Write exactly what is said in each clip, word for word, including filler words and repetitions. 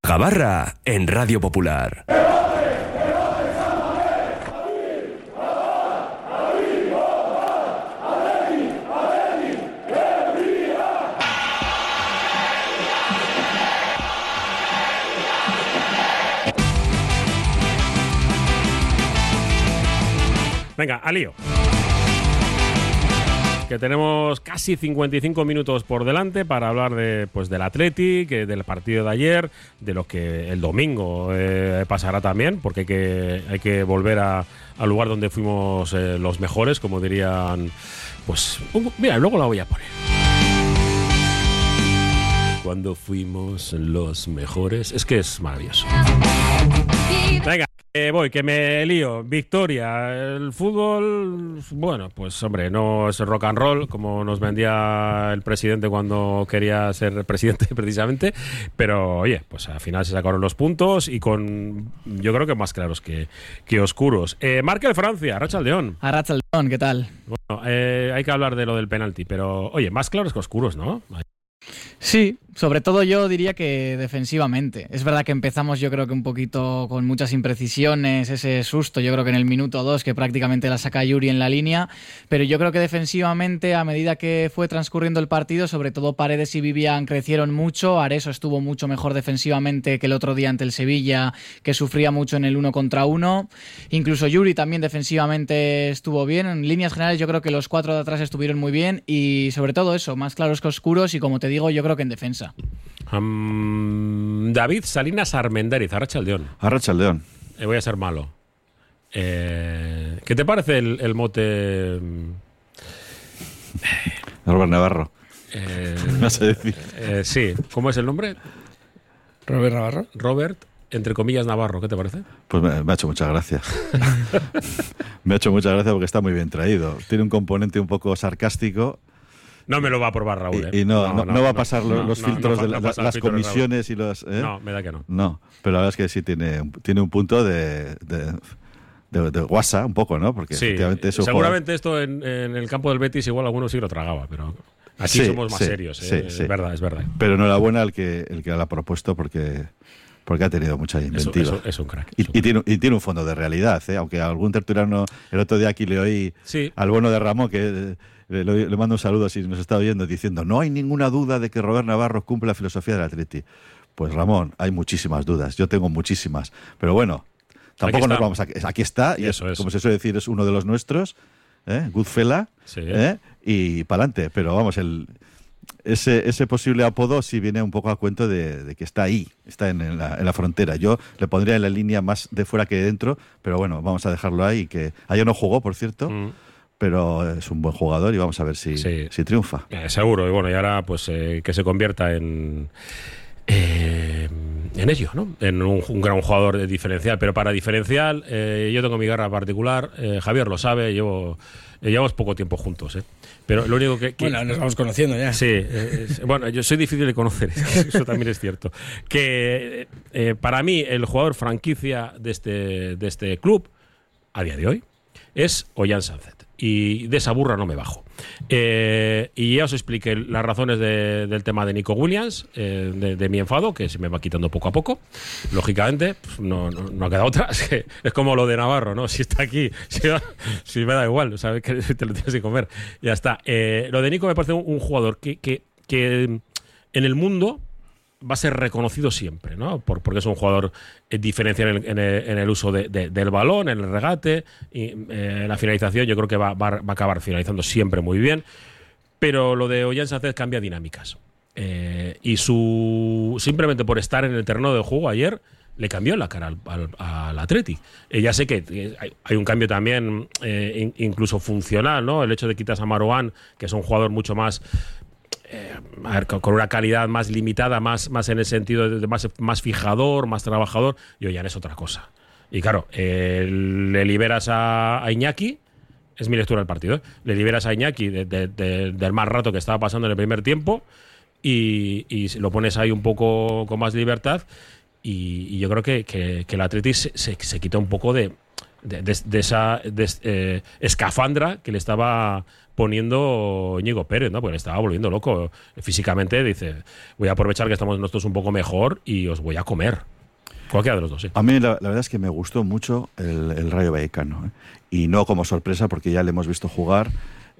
Gabarra en Radio Popular. Venga, al lío. Que tenemos casi cincuenta y cinco minutos por delante para hablar de, pues, del Athletic, del partido de ayer, de lo que el domingo eh, pasará también, porque hay que, hay que volver a, al lugar donde fuimos eh, los mejores, como dirían. Pues, uh, mira, luego la voy a poner. Cuando fuimos los mejores. Es que es maravilloso. Venga. Eh, voy, que me lío. Victoria. El fútbol, bueno, pues hombre, no es rock and roll como nos vendía el presidente cuando quería ser presidente precisamente, pero oye, pues al final se sacaron los puntos y con, yo creo que más claros que, que oscuros. Eh, marca el Francia, Arratsaldeon. Arratsaldeon, ¿qué tal? Bueno, eh, hay que hablar de lo del penalti, pero oye, más claros que oscuros, ¿no? Sí, sobre todo yo diría que defensivamente. Es verdad que empezamos yo creo que un poquito con muchas imprecisiones, ese susto yo creo que en el minuto dos que prácticamente la saca Yuri en la línea, pero yo creo que defensivamente a medida que fue transcurriendo el partido, sobre todo Paredes y Vivian crecieron mucho, Areso estuvo mucho mejor defensivamente que el otro día ante el Sevilla, que sufría mucho en el uno contra uno, incluso Yuri también defensivamente estuvo bien, en líneas generales yo creo que los cuatro de atrás estuvieron muy bien y sobre todo eso, más claros que oscuros y como te digo yo creo que en defensa. Um, David Salinas Armendariz, Arratsaldeon. Arratsaldeon. Eh, voy a ser malo. Eh, ¿Qué te parece el, el mote? Robert Navarro. Eh, ¿Me vas a decir? Eh, sí. ¿Cómo es el nombre? Robert Navarro. Robert, entre comillas, Navarro. ¿Qué te parece? Pues me, me ha hecho mucha gracia. Me ha hecho mucha gracia porque está muy bien traído. Tiene un componente un poco sarcástico. No me lo va a probar Raúl. ¿eh? Y, y no, no, no, no va a pasar no, los no, filtros no, de no, la, no las comisiones y los... ¿eh? No, me da que no. No, pero la verdad es que sí tiene, tiene un punto de, de, de, de guasa, un poco, ¿no? Porque sí, efectivamente eso seguramente esto en, en el campo del Betis igual alguno sí lo tragaba, pero aquí sí, somos más sí, serios. sí, ¿eh? sí. Es verdad, es verdad. Pero enhorabuena al que, el que la ha propuesto porque... Porque ha tenido mucha inventiva. Eso, eso, es un crack. Y, es un y, crack. tiene, y tiene un fondo de realidad, ¿eh? Aunque algún tertuliano, el otro día aquí le oí sí. al bueno de Ramón, que le, le mando un saludo si nos está oyendo, diciendo no hay ninguna duda de que Robert Navarro cumple la filosofía del Atleti. Pues Ramón, hay muchísimas dudas, yo tengo muchísimas. Pero bueno, tampoco nos vamos a... Aquí está, y eso es, es. como se suele decir, es uno de los nuestros, ¿eh? Good fella, sí. ¿eh? Y pa'lante. Pero vamos, el... Ese, ese posible apodo sí viene un poco a cuento de, de que está ahí, está en, en, la, en la frontera. Yo le pondría en la línea más de fuera que de dentro, pero bueno, vamos a dejarlo ahí. Que ayer no jugó, por cierto, mm. pero es un buen jugador y vamos a ver si, sí. si triunfa. Eh, seguro, y bueno, y ahora pues eh, que se convierta en... Eh, en ello, ¿no? En un, un gran jugador diferencial, pero para diferencial eh, yo tengo mi garra particular, eh, Javier lo sabe, llevo eh, llevamos poco tiempo juntos, ¿eh? Pero lo único que... que bueno, nos vamos conociendo ya. Sí, eh, es, bueno, yo soy difícil de conocer, eso también es cierto. Que eh, para mí el jugador franquicia de este, de este club, a día de hoy, es Ollán Sánchez. Y de esa burra no me bajo. Eh, y ya os expliqué las razones de, del tema de Nico Williams, eh, de, de mi enfado, que se me va quitando poco a poco. Lógicamente, pues no, no, no ha quedado otra. Es, que es como lo de Navarro, ¿no? Si está aquí, si, si me da igual, sabes que te lo tienes que comer. Ya está. Eh, lo de Nico me parece un, un jugador que, que, que en el mundo va a ser reconocido siempre, ¿no? Por, porque es un jugador eh, diferencial en, en, el, en el uso de, de, del balón, en el regate, y eh, la finalización yo creo que va, va, va a acabar finalizando siempre muy bien, pero lo de Ollán Sánchez cambia dinámicas. Eh, y su simplemente por estar en el terreno de juego ayer le cambió la cara al, al, al Athletic. Eh, ya sé que eh, hay, hay un cambio también eh, in, incluso funcional, ¿no? El hecho de quitas a Marouane, que es un jugador mucho más... Eh, a ver, con una calidad más limitada, más, más en el sentido de más, más fijador, más trabajador, y Ollán es otra cosa. Y claro, eh, le liberas a, a Iñaki, es mi lectura del partido, ¿eh? Le liberas a Iñaki de, de, de, del mal rato que estaba pasando en el primer tiempo y, y lo pones ahí un poco con más libertad y, y yo creo que, que, que el Athletic se, se, se quita un poco de, de, de, de esa de, eh, escafandra que le estaba poniendo Íñigo Pérez, ¿no? Porque le estaba volviendo loco. Físicamente dice, voy a aprovechar que estamos nosotros un poco mejor y os voy a comer. Cualquiera de los dos, sí. A mí la, la verdad es que me gustó mucho el, el Rayo Vallecano, ¿eh? Y no como sorpresa porque ya le hemos visto jugar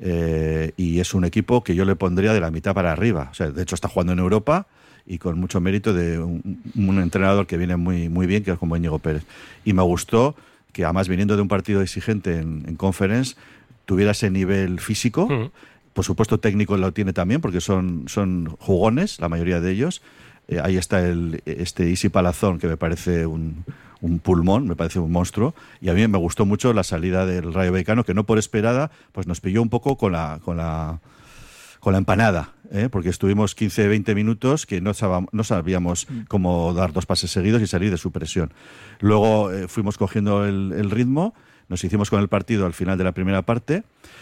eh, y es un equipo que yo le pondría de la mitad para arriba. O sea, de hecho está jugando en Europa y con mucho mérito de un, un entrenador que viene muy, muy bien, que es como Íñigo Pérez. Y me gustó que además viniendo de un partido exigente en, en Conference tuviera ese nivel físico. Uh-huh. Por supuesto técnico lo tiene también porque son, son jugones, la mayoría de ellos. Eh, ahí está el, este Isi Palazón, que me parece un, un pulmón, me parece un monstruo. Y a mí me gustó mucho la salida del Rayo Vallecano, que no por esperada, pues nos pilló un poco con la, con la, con la empanada, ¿eh? Porque estuvimos quince veinte minutos que no sabíamos, no sabíamos cómo dar dos pases seguidos y salir de su presión. Luego eh, fuimos cogiendo el, el ritmo, nos hicimos con el partido al final de la primera parte.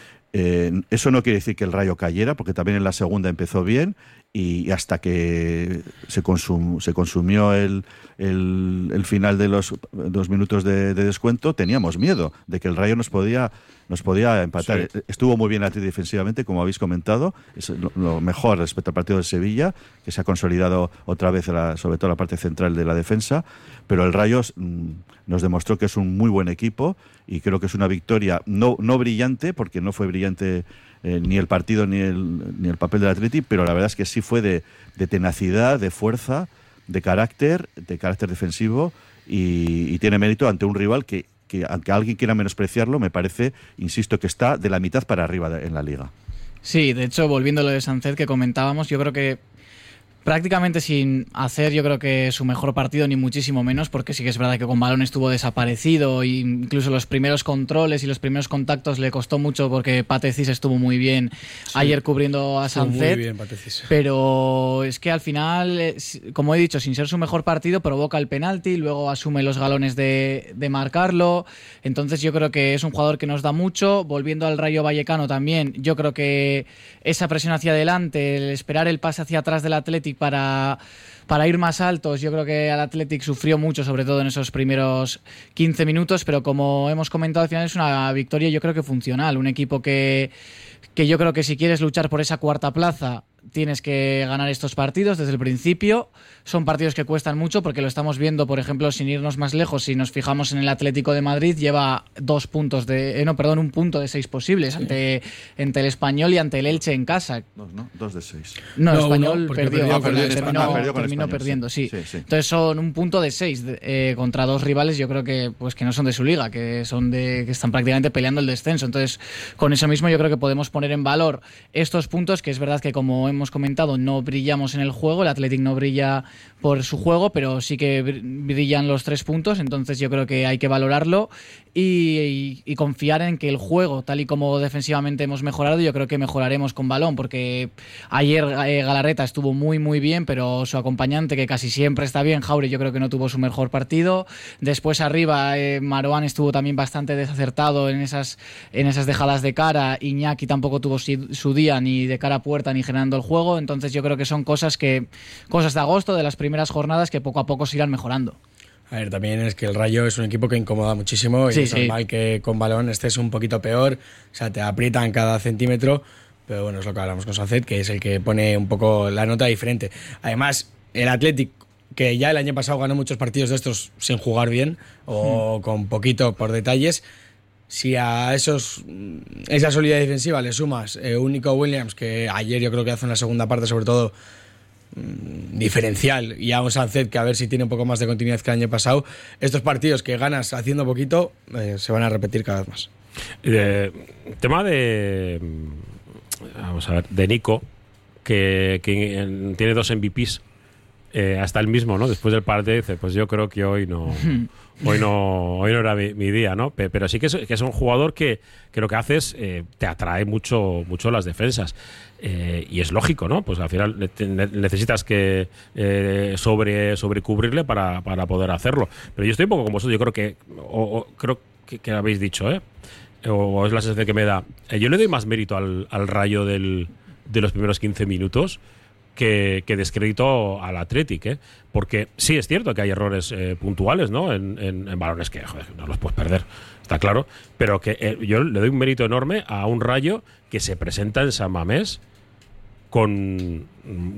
Eh, eso no quiere decir que el Rayo cayera, porque también en la segunda empezó bien y hasta que se, consum, se consumió el, el, el final de los dos minutos de, de descuento, teníamos miedo de que el Rayo nos podía, nos podía empatar. Sí. Estuvo muy bien el Atleti defensivamente, como habéis comentado, es lo, lo mejor respecto al partido de Sevilla, que se ha consolidado otra vez, la, sobre todo la parte central de la defensa, pero el Rayo mmm, nos demostró que es un muy buen equipo y creo que es una victoria no, no brillante, porque no fue brillante eh, ni el partido ni el, ni el papel del Atleti, pero la verdad es que sí fue de, de tenacidad, de fuerza, de carácter, de carácter defensivo y, y tiene mérito ante un rival que, que, aunque alguien quiera menospreciarlo, me parece, insisto, que está de la mitad para arriba de, en la Liga. Sí, de hecho, volviendo a lo de Sánchez que comentábamos, yo creo que prácticamente sin hacer yo creo que su mejor partido ni muchísimo menos, porque sí que es verdad que con balón estuvo desaparecido e incluso los primeros controles y los primeros contactos le costó mucho porque Pathé Ciss estuvo muy bien sí, ayer cubriendo a Sánchez, pero es que al final, como he dicho, sin ser su mejor partido provoca el penalti, luego asume los galones de, de marcarlo, entonces yo creo que es un jugador que nos da mucho. Volviendo al Rayo Vallecano también, yo creo que esa presión hacia adelante, el esperar el pase hacia atrás del Athletic para, para ir más altos, yo creo que el Athletic sufrió mucho, sobre todo en esos primeros quince minutos, pero como hemos comentado, al final es una victoria yo creo que funcional, un equipo que, que yo creo que si quieres luchar por esa cuarta plaza tienes que ganar estos partidos desde el principio. Son partidos que cuestan mucho porque lo estamos viendo, por ejemplo, sin irnos más lejos, si nos fijamos en el Atlético de Madrid, lleva dos puntos de, eh, no, perdón, un punto de seis posibles sí. ante, ante el Español y ante el Elche en casa. Dos, ¿no? Dos de seis. No, el no, Español uno, perdió, perdió, perdió, perdió, terminó, ah, perdió terminó Español, perdiendo, sí. Sí, sí. Entonces son un punto de seis eh, contra dos rivales, yo creo que pues que no son de su liga, que son de que están prácticamente peleando el descenso. Entonces, con eso mismo yo creo que podemos poner en valor estos puntos, que es verdad que como hemos comentado, no brillamos en el juego, el Athletic no brilla por su juego, pero sí que brillan los tres puntos, entonces yo creo que hay que valorarlo y, y, y confiar en que el juego, tal y como defensivamente hemos mejorado, yo creo que mejoraremos con balón, porque ayer eh, Galarreta estuvo muy muy bien, pero su acompañante, que casi siempre está bien, Jaure, yo creo que no tuvo su mejor partido. Después arriba eh, Marouane estuvo también bastante desacertado en esas, en esas dejadas de cara, Iñaki tampoco tuvo su día ni de cara a puerta ni generando el juego, entonces yo creo que son cosas que cosas de agosto, de las primeras jornadas, que poco a poco se irán mejorando. A ver, también es que el Rayo es un equipo que incomoda muchísimo y sí, es normal sí. que con balón estés un poquito peor, o sea, te aprietan cada centímetro, pero bueno, es lo que hablamos con Sánchez, que es el que pone un poco la nota diferente. Además, el Athletic, que ya el año pasado ganó muchos partidos de estos sin jugar bien o hmm. con poquito por detalles, si a esos esa solidez defensiva le sumas eh, un Nico Williams, que ayer yo creo que hace una segunda parte sobre todo mmm, diferencial, y a un Sánchez que a ver si tiene un poco más de continuidad que el año pasado, estos partidos que ganas haciendo poquito eh, se van a repetir cada vez más. Eh, tema de vamos a ver, de Nico, que, que tiene dos M V Ps, eh, hasta el mismo, ¿no? Después del partido dice, pues yo creo que hoy no hoy no hoy no era mi, mi día, ¿no? Pero sí que es, que es un jugador que, que lo que hace es eh, te atrae mucho mucho las defensas, eh, y es lógico, ¿no? Pues al final necesitas que eh, sobre sobrecubrirle para, para poder hacerlo. Pero yo estoy un poco como vosotros, yo creo que o, o, creo que, que habéis dicho, ¿eh? O es la sensación que me da. Eh, yo le doy más mérito al, al Rayo del, de los primeros quince minutos, que, que descredito al Athletic, ¿eh? Porque sí es cierto que hay errores eh, puntuales, ¿no? En, en, en balones que joder, no los puedes perder, está claro, pero que eh, yo le doy un mérito enorme a un Rayo que se presenta en San Mamés con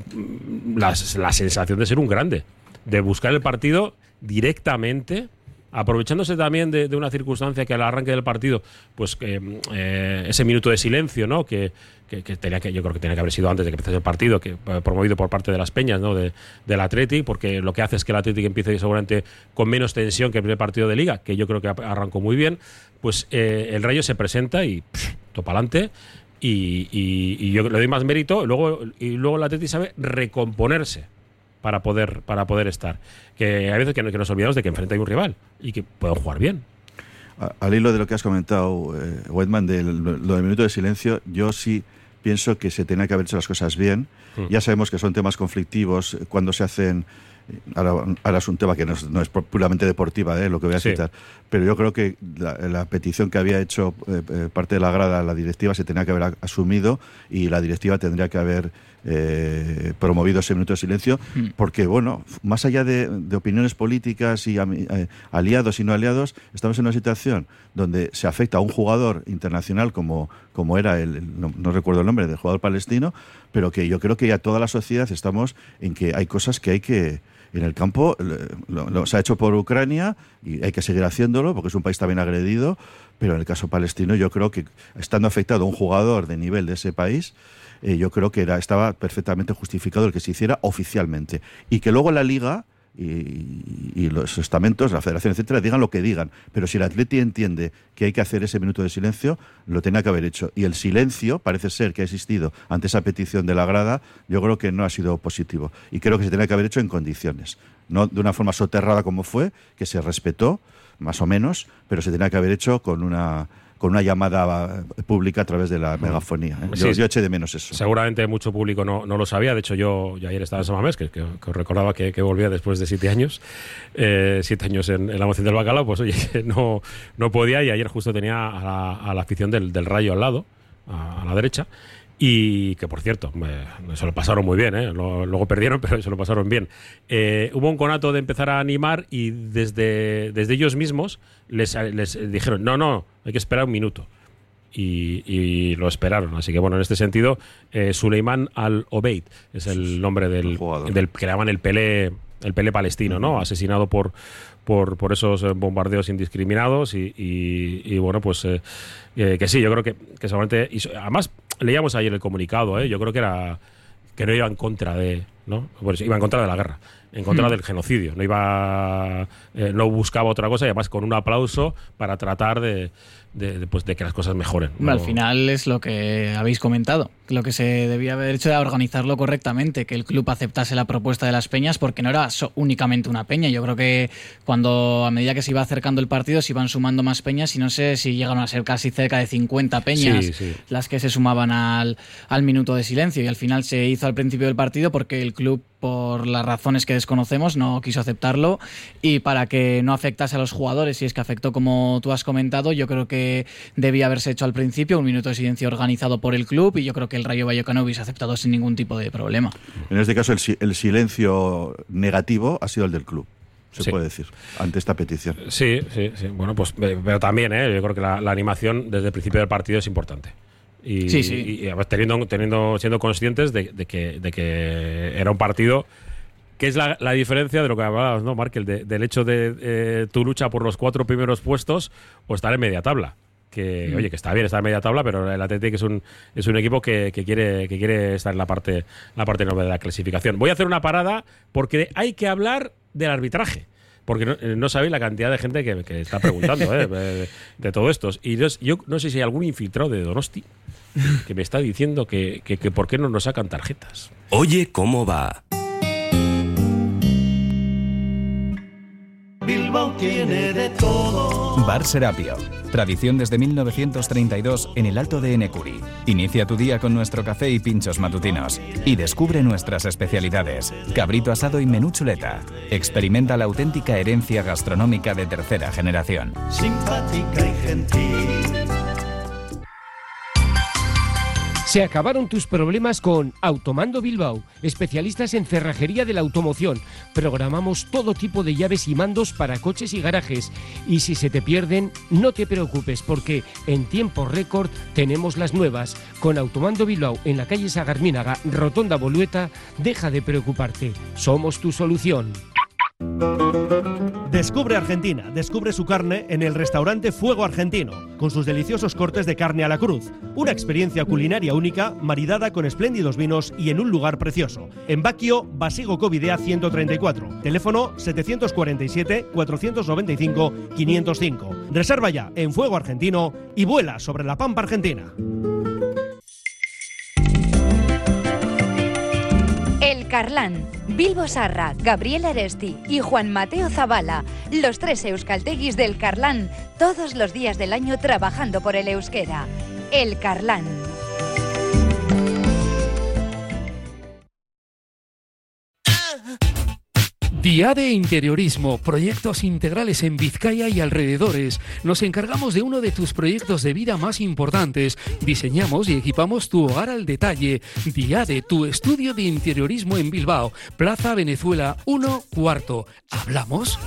la, la sensación de ser un grande, de buscar el partido directamente, aprovechándose también de, de una circunstancia que al arranque del partido, pues eh, eh, ese minuto de silencio, ¿no? Que, que, que tenía que yo creo que tenía que haber sido antes de que empezase el partido, que eh, promovido por parte de las Peñas, ¿no? De, del Athletic, porque lo que hace es que el Athletic empiece seguramente con menos tensión que el primer partido de Liga, que yo creo que arrancó muy bien. Pues eh, el Rayo se presenta y topa adelante. Y, y, y yo le doy más mérito. Luego, y luego el Athletic sabe recomponerse para poder para poder estar. Que hay veces que, que nos olvidamos de que enfrente hay un rival y que pueden jugar bien. Al hilo de lo que has comentado, eh, Whiteman, de lo del minuto de silencio, yo sí pienso que se tenía que haber hecho las cosas bien. Mm. Ya sabemos que son temas conflictivos cuando se hacen. Ahora, ahora es un tema que no es, no es puramente deportiva, ¿eh? Lo que voy a sí. citar, pero yo creo que la, la petición que había hecho eh, parte de la grada, la directiva, se tenía que haber asumido y la directiva tendría que haber eh, promovido ese minuto de silencio, mm. porque, bueno, más allá de, de opiniones políticas y eh, aliados y no aliados, estamos en una situación donde se afecta a un jugador internacional como, como era, el, el no, no recuerdo el nombre del jugador palestino, pero que yo creo que ya toda la sociedad estamos en que hay cosas que hay que... En el campo lo, lo, se ha hecho por Ucrania y hay que seguir haciéndolo porque es un país también agredido, pero en el caso palestino yo creo que estando afectado un jugador de nivel de ese país, eh, yo creo que era, estaba perfectamente justificado el que se hiciera oficialmente. Y que luego la Liga y, y los estamentos, la Federación, etcétera, digan lo que digan. Pero si el Atleti entiende que hay que hacer ese minuto de silencio, lo tenía que haber hecho. Y el silencio, parece ser que ha existido ante esa petición de la grada, yo creo que no ha sido positivo. Y creo que se tenía que haber hecho en condiciones. No de una forma soterrada como fue, que se respetó, más o menos, pero se tenía que haber hecho con una... con una llamada pública a través de la megafonía. ¿eh? Yo, sí, yo eché de menos eso. Seguramente mucho público no, no lo sabía. De hecho, yo, yo ayer estaba en San Mamés, que, que, que os recordaba que, que volvía después de siete años. Eh, siete años en, en la moción del bacalao, pues oye, no, no podía. Y ayer justo tenía a la, a la afición del, del Rayo al lado, a, a la derecha. Y que, por cierto, me, se lo pasaron muy bien, ¿eh? Luego, luego perdieron, pero se lo pasaron bien. Eh, hubo un conato de empezar a animar y desde, desde ellos mismos les, les dijeron, no, no, hay que esperar un minuto. Y, y lo esperaron. Así que, bueno, en este sentido, eh, Suleiman Al-Obeid es el nombre del, del que le llaman el Pelé, el Pelé palestino, ¿no? Asesinado por... Por, por esos bombardeos indiscriminados y, y, y bueno, pues eh, eh, que sí, yo creo que, que seguramente... Y además, leíamos ayer el comunicado, ¿eh? Yo creo que era que no iba en contra de... ¿no? Pues iba en contra de la guerra, en contra mm. del genocidio. No iba eh, no buscaba otra cosa y además con un aplauso para tratar de, de, de, pues, de que las cosas mejoren. ¿no? Al final es lo que habéis comentado. Lo que se debía haber hecho era organizarlo correctamente, que el club aceptase la propuesta de las peñas, porque no era so- únicamente una peña. Yo creo que cuando a medida que se iba acercando el partido se iban sumando más peñas y no sé si llegaron a ser casi cerca de cincuenta peñas sí, sí. las que se sumaban al, al minuto de silencio, y al final se hizo al principio del partido porque el club, por las razones que desconocemos, no quiso aceptarlo, y para que no afectase a los jugadores, si es que afectó como tú has comentado, yo creo que debía haberse hecho al principio un minuto de silencio organizado por el club, y yo creo que el Rayo Vallecano hubiese aceptado sin ningún tipo de problema. En este caso el, el silencio negativo ha sido el del club, se sí. puede decir, ante esta petición. Sí, sí, sí. Bueno, pues pero también, ¿eh? Yo creo que la, la animación desde el principio del partido es importante. Y, sí, sí. y, y teniendo, teniendo, siendo conscientes de, de, que, de que era un partido que es la, la diferencia de lo que hablabas, ¿no, Markel? De, del hecho de eh, tu lucha por los cuatro primeros puestos o estar en media tabla. Que, mm. oye, que está bien estar en media tabla, pero el Athletic es un, es un equipo que, que, quiere, que quiere estar en la parte, la parte noble de la clasificación. Voy a hacer una parada porque hay que hablar del arbitraje. Porque no, no sabéis la cantidad de gente que, que está preguntando ¿eh? de, de todo esto. Y yo, yo no sé si hay algún infiltrado de Donosti que me está diciendo que, que, que por qué no nos sacan tarjetas. Oye, ¿cómo va? Bilbao tiene de todo. Bar Serapio. Tradición desde mil novecientos treinta y dos en el Alto de Enecuri. Inicia tu día con nuestro café y pinchos matutinos. Y descubre nuestras especialidades. Cabrito asado y menú chuleta. Experimenta la auténtica herencia gastronómica de tercera generación. Simpática y gentil. Se acabaron tus problemas con Automando Bilbao, especialistas en cerrajería de la automoción. Programamos todo tipo de llaves y mandos para coches y garajes. Y si se te pierden, no te preocupes, porque en tiempo récord tenemos las nuevas. Con Automando Bilbao en la calle Sagarmínaga, Rotonda Bolueta, deja de preocuparte. Somos tu solución. Descubre Argentina, descubre su carne en el restaurante Fuego Argentino, con sus deliciosos cortes de carne a la cruz. Una experiencia culinaria única, maridada con espléndidos vinos y en un lugar precioso. En Baquio, Basigo Covidea ciento treinta y cuatro. Teléfono setecientos cuarenta y siete, cuatrocientos noventa y cinco, quinientos cinco. Reserva ya en Fuego Argentino y vuela sobre la pampa argentina. El Carlán, Bilbo Sarra, Gabriel Aresti y Juan Mateo Zabala, los tres euskalteguis del Carlán, todos los días del año trabajando por el euskera. El Carlán. Diade Interiorismo, proyectos integrales en Vizcaya y alrededores. Nos encargamos de uno de tus proyectos de vida más importantes. Diseñamos y equipamos tu hogar al detalle. Diade, tu estudio de interiorismo en Bilbao, Plaza Venezuela uno, cuarto. ¿Hablamos?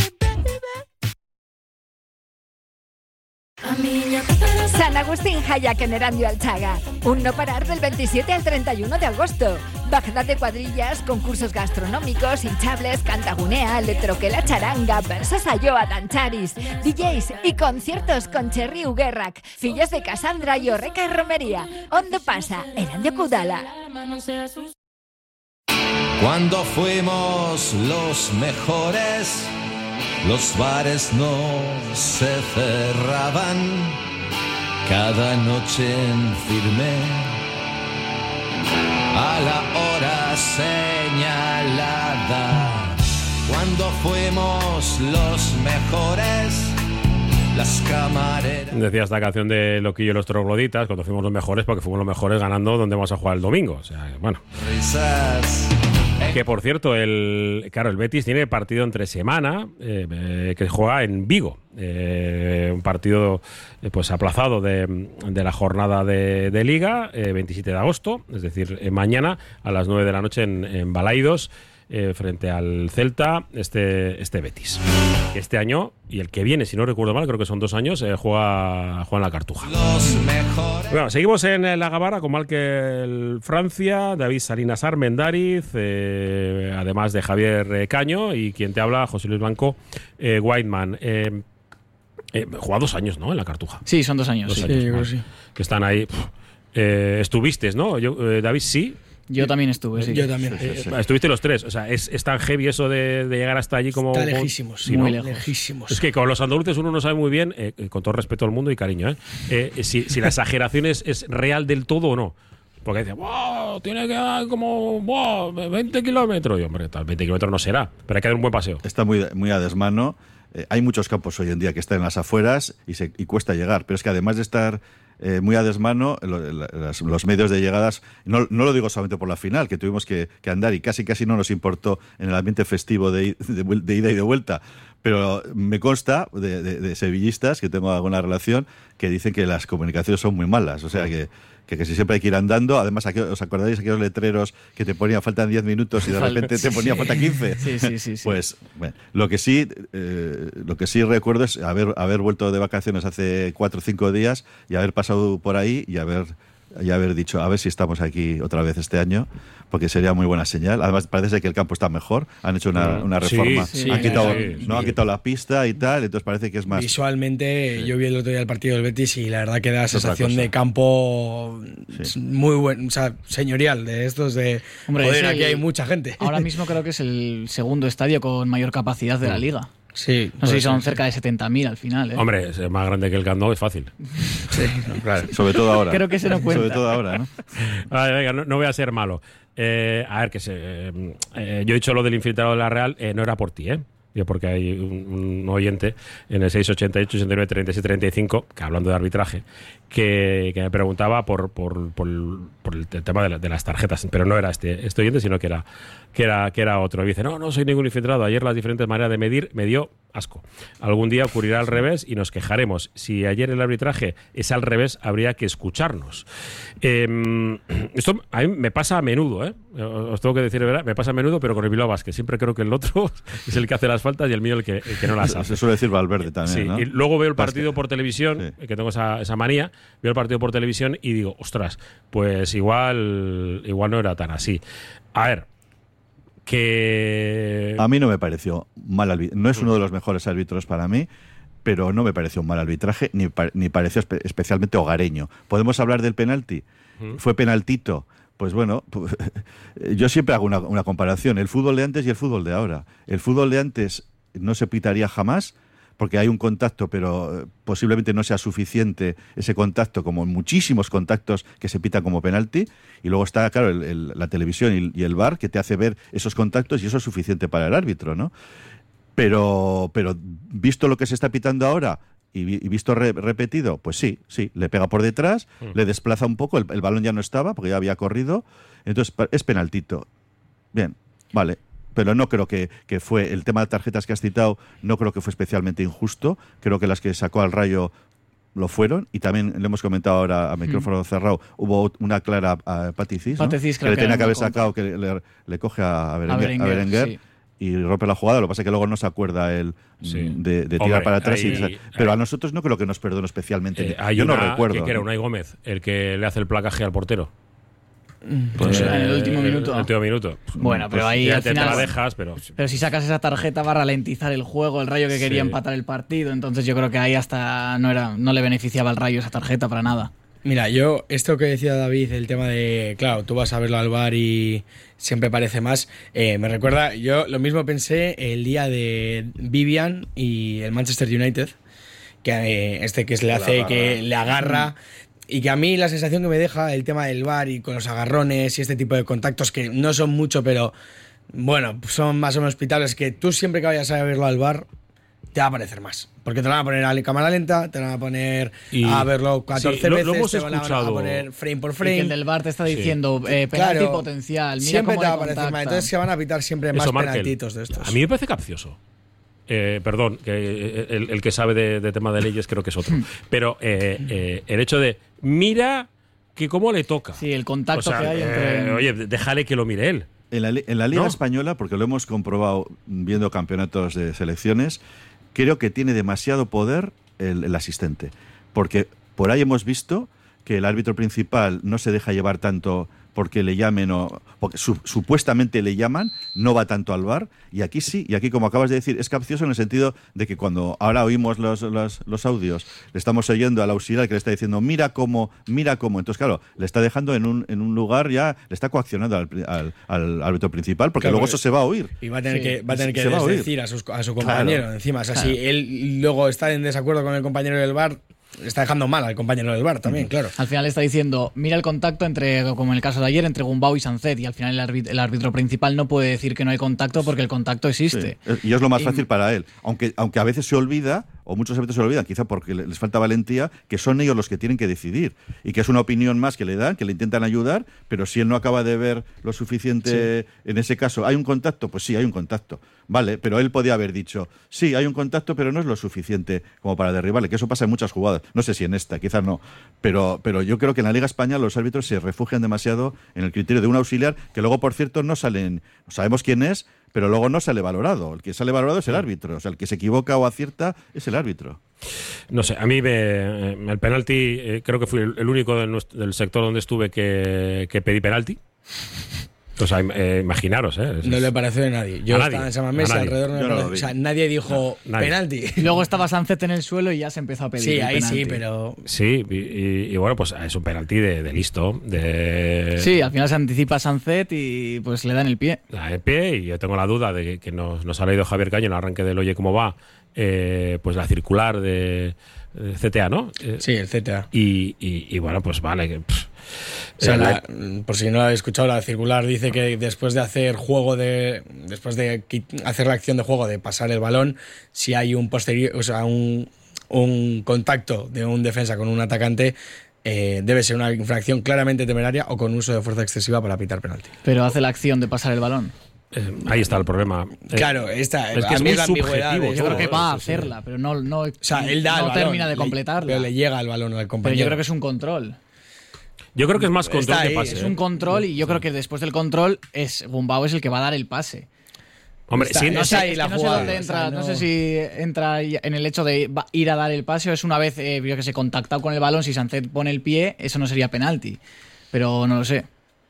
San Agustín Hayak en Erandio Alchaga. Un no parar del veintisiete al treinta y uno de agosto. Bajada de cuadrillas, concursos gastronómicos, hinchables, cantagunea, electroquela charanga, versos ayoa, dancharis, D Js y conciertos con Cherry Uguerrak, Fillos de Casandra y Orreca y Romería. Ondo pasa, Erandio Kudala. Cuando fuimos los mejores, los bares no se cerraban, cada noche en firme, a la hora señalada. Cuando fuimos los mejores, las camareras... Decía esta canción de Loquillo y los Trogloditas, cuando fuimos los mejores, porque fuimos los mejores ganando donde vamos a jugar el domingo. O sea, bueno... Risas. Que por cierto, el claro, el Betis tiene partido entre semana, eh, eh, que juega en Vigo, eh, un partido eh, pues aplazado de, de la jornada de, de Liga, eh, veintisiete de agosto, es decir, eh, mañana a las nueve de la noche en, en Balaidos, eh, frente al Celta, este, este Betis. Este año y el que viene, si no recuerdo mal, creo que son dos años, eh, juega, juega en la Cartuja. Los mejores. Bueno, seguimos en la Gabarra con Michael Francia, David Salinas Armendáriz, eh, además de Javier eh, Caño y quien te habla, José Luis Blanco eh, Whiteman. Eh, eh, juega dos años, ¿no? En la Cartuja. Sí, son dos años. Dos sí, años, sí, ¿no? sí. Que están ahí. Eh, estuviste, ¿no? Yo, eh, David, sí. Yo también estuve, sí. Yo también. Eh, sí, sí. Estuviste los tres. O sea, es, es tan heavy eso de, de llegar hasta allí como... Está lejísimos. Sí, muy ¿no? lejos. Lejísimos. Es que con los andaluces uno no sabe muy bien, eh, con todo respeto al mundo y cariño, eh, eh, si, si la exageración es, es real del todo o no. Porque dice, wow, tiene que dar como wow, veinte kilómetros. Y hombre, tal, veinte kilómetros no será, pero hay que dar un buen paseo. Está muy, muy a desmano. Eh, hay muchos campos hoy en día que están en las afueras y, se, y cuesta llegar, pero es que además de estar eh, muy a desmano, lo, las, los medios de llegadas, no, no lo digo solamente por la final, que tuvimos que, que andar y casi casi no nos importó en el ambiente festivo de, de, de ida y de vuelta, pero me consta de, de, de sevillistas que tengo alguna relación que dicen que las comunicaciones son muy malas, o sea que que casi siempre hay que ir andando. Además, ¿os acordáis aquellos letreros que te ponían faltan diez minutos y de repente te ponía falta quince? Sí, sí, sí, sí. Pues bueno, lo que sí eh, lo que sí recuerdo es haber, haber vuelto de vacaciones hace cuatro o cinco días y haber pasado por ahí y haber, y haber dicho, a ver si estamos aquí otra vez este año, porque sería muy buena señal. Además, parece que el campo está mejor. Han hecho una, una reforma. Sí, sí, han, quitado, sí, sí, no, sí. han quitado la pista y tal, entonces parece que es más... Visualmente, Sí. yo vi el otro día el partido del Betis y la verdad que da Es otra sensación cosa. de campo Sí. muy buen, o sea, señorial, de estos de, Hombre, joder, es el- aquí hay mucha gente. Ahora mismo creo que es el segundo estadio con mayor capacidad de la liga. Sí, No sé si puede son ser, cerca de setenta mil al final, ¿eh? Hombre, es más grande que el Camp Nou, es fácil. sí, no, claro. Sobre todo ahora. Creo que se no cuenta. Sobre todo ahora, ¿no? Vale, venga, no, no voy a ser malo. Eh, a ver, que se, eh, eh, yo he dicho lo del infiltrado de la Real, eh, no era por ti, ¿eh? Yo porque hay un, un oyente en el seis ochenta y ocho, ochenta y nueve, treinta y seis, treinta y cinco, que hablando de arbitraje, que, que me preguntaba por, por, por, el, por el tema de, la, de las tarjetas, pero no era este, este oyente, sino que era, que era, que era otro. Y dice, no, no soy ningún infiltrado. Ayer las diferentes maneras de medir me dio asco. Algún día ocurrirá al revés y nos quejaremos. Si ayer el arbitraje es al revés, habría que escucharnos. Eh, esto a mí me pasa a menudo, ¿eh? Os tengo que decir de verdad, me pasa a menudo, pero con el Bilbao Basket. Siempre creo que el otro es el que hace las faltas y el mío el que, el que no las hace. Se suele decir Valverde también, sí, ¿no? Y luego veo el partido por televisión, sí. que tengo esa, esa manía, veo el partido por televisión y digo, ostras, pues igual, igual no era tan así. A ver, que... A mí no me pareció mal arbitraje. No es uno de los mejores árbitros para mí, pero no me pareció un mal arbitraje, ni, ni pareció espe especialmente hogareño. ¿Podemos hablar del penalti? ¿Mm? ¿Fue penaltito? Pues bueno, pues, yo siempre hago una, una comparación. El fútbol de antes y el fútbol de ahora. El fútbol de antes no se pitaría jamás, porque hay un contacto, pero posiblemente no sea suficiente ese contacto, como en muchísimos contactos que se pitan como penalti. Y luego está, claro, el, el, la televisión y, y el V A R, que te hace ver esos contactos, y eso es suficiente para el árbitro, ¿no? Pero, pero visto lo que se está pitando ahora y, y visto re, repetido, pues sí, sí, le pega por detrás, mm. le desplaza un poco, el, el balón ya no estaba porque ya había corrido, entonces es penaltito. Bien, vale. Pero no creo que, que fue, el tema de tarjetas que has citado, no creo que fue especialmente injusto. Creo que las que sacó al Rayo lo fueron, y también le hemos comentado ahora a micrófono mm. cerrado, hubo una clara uh, paticis, ¿no? Paticis, que le tenía que haber sacado, que le, le coge a Berenguer, a Berenguer, a Berenguer sí. y rompe la jugada. Lo que pasa es que luego no se acuerda él sí. de, de tirar Hombre, para atrás. Ahí, y, ahí, pero a nosotros no creo que nos perdone especialmente. Eh, hay Yo una, no recuerdo. Que era Unai Gómez, el que le hace el placaje al portero. Pues eh, en el último minuto. En el último minuto. Bueno, pero pues ahí ya al te, final, te la dejas, pero... Pero si sacas esa tarjeta va a ralentizar el juego, el Rayo que quería sí. empatar el partido, entonces yo creo que ahí hasta no era no le beneficiaba al Rayo esa tarjeta para nada. Mira, yo, esto que decía David, el tema de, claro, tú vas a verlo al V A R y siempre parece más, eh, me recuerda, yo lo mismo pensé el día de Vivian y el Manchester United, que eh, este que le hace, que le agarra... Y que a mí la sensación que me deja el tema del V A R y con los agarrones y este tipo de contactos, que no son mucho, pero bueno, son más o menos pitables, que tú siempre que vayas a verlo al V A R te va a parecer más. Porque te lo van a poner a cámara lenta, te lo van a poner y, a verlo catorce sí, lo, veces, lo hemos te escuchado. Van a poner frame por frame. Y que el del V A R te está diciendo sí. eh, penalti claro, potencial, mira siempre cómo te va a parecer más. Entonces se van a pitar siempre Eso, más penaltitos de estos. A mí me parece capcioso. Eh, perdón, que el, el que sabe de, de tema de leyes creo que es otro. Pero eh, eh, el hecho de, mira que cómo le toca. Sí, el contacto o sea, que hay entre... Eh, oye, déjale que lo mire él. En la, en la Liga ¿No? Española, porque lo hemos comprobado viendo campeonatos de selecciones, creo que tiene demasiado poder el, el asistente. Porque por ahí hemos visto que el árbitro principal no se deja llevar tanto porque le llamen o porque su, supuestamente le llaman, no va tanto al V A R, y aquí sí, y aquí como acabas de decir, es capcioso en el sentido de que cuando ahora oímos los, los, los audios, le estamos oyendo al auxiliar que le está diciendo mira cómo, mira cómo, entonces claro, le está dejando en un, en un lugar, ya le está coaccionando al, al, al árbitro principal, porque claro, luego eso se va a oír. Y va a tener sí, que, va a tener que decir a, a, sus, a su compañero, claro, encima, o sea, claro. si él luego está en desacuerdo con el compañero del V A R, está dejando mal al compañero del V A R también, claro. Al final está diciendo, mira el contacto entre, como en el caso de ayer, entre Gumbau y Sancet, y al final el árbitro, el árbitro principal no puede decir que no hay contacto porque el contacto existe. Sí. Y es lo más y, fácil para él. Aunque, aunque a veces se olvida, o muchos árbitros se olvidan, quizá porque les falta valentía, que son ellos los que tienen que decidir. Y que es una opinión más que le dan, que le intentan ayudar, pero si él no acaba de ver lo suficiente, sí. en ese caso, ¿hay un contacto? Pues sí, hay un contacto. Vale, pero él podía haber dicho, sí, hay un contacto, pero no es lo suficiente como para derribarle, que eso pasa en muchas jugadas. No sé si en esta, quizás no. Pero, pero yo creo que en la Liga Española los árbitros se refugian demasiado en el criterio de un auxiliar, que luego, por cierto, no salen, sabemos quién es, pero luego no sale valorado. El que sale valorado es el árbitro. O sea, el que se equivoca o acierta es el árbitro. No sé, a mí me, el penalti, eh, creo que fui el, el único del, del sector donde estuve que, que pedí penalti. O sea, eh, imaginaros, ¿eh? No le pareció a nadie. Yo a estaba nadie, en esa mesa alrededor, no no o sea, nadie dijo no, nadie. penalti. Y luego estaba Sancet en el suelo y ya se empezó a pedir. Sí, ahí penalti. sí, pero. Sí, y, y, y bueno, pues es un penalti de, de listo. De... Sí, al final se anticipa Sancet y pues le dan el pie. Le dan el pie, y yo tengo la duda de que, que nos, nos ha leído Javier Caño en el arranque del Oye Cómo Va, eh, pues la circular de. C T A, ¿no? Sí, el C T A. Y, y, y bueno, pues vale. Que, pff, o sea, la, por si no lo habéis escuchado, la circular dice que después de hacer juego de. Después de hacer la acción de juego de pasar el balón, si hay un posterior. O sea, un, un contacto de un defensa con un atacante. Eh, debe ser una infracción claramente temeraria o con uso de fuerza excesiva para pitar penalti. Pero hace la acción de pasar el balón. Eh, ahí está el problema. Claro, esta, es que es muy subjetivo. Yo creo que va a hacerla, pero no, no, o sea, él da no el balón, termina de completarla. Le, pero le llega el balón al compañero. Pero yo creo que es un control. Yo creo que es más control Está que ahí, pase. Es ¿eh? un control y yo creo que después del control es Gumbau es el que va a dar el pase. Hombre, Está, sí, no, no sé, sé, es que no sé dónde entra, o sea, no... no- sé si entra en el hecho de ir a dar el pase o es una vez, eh, yo que sé, contactado con el balón, si Sancet pone el pie, eso no sería penalti. Pero no lo sé.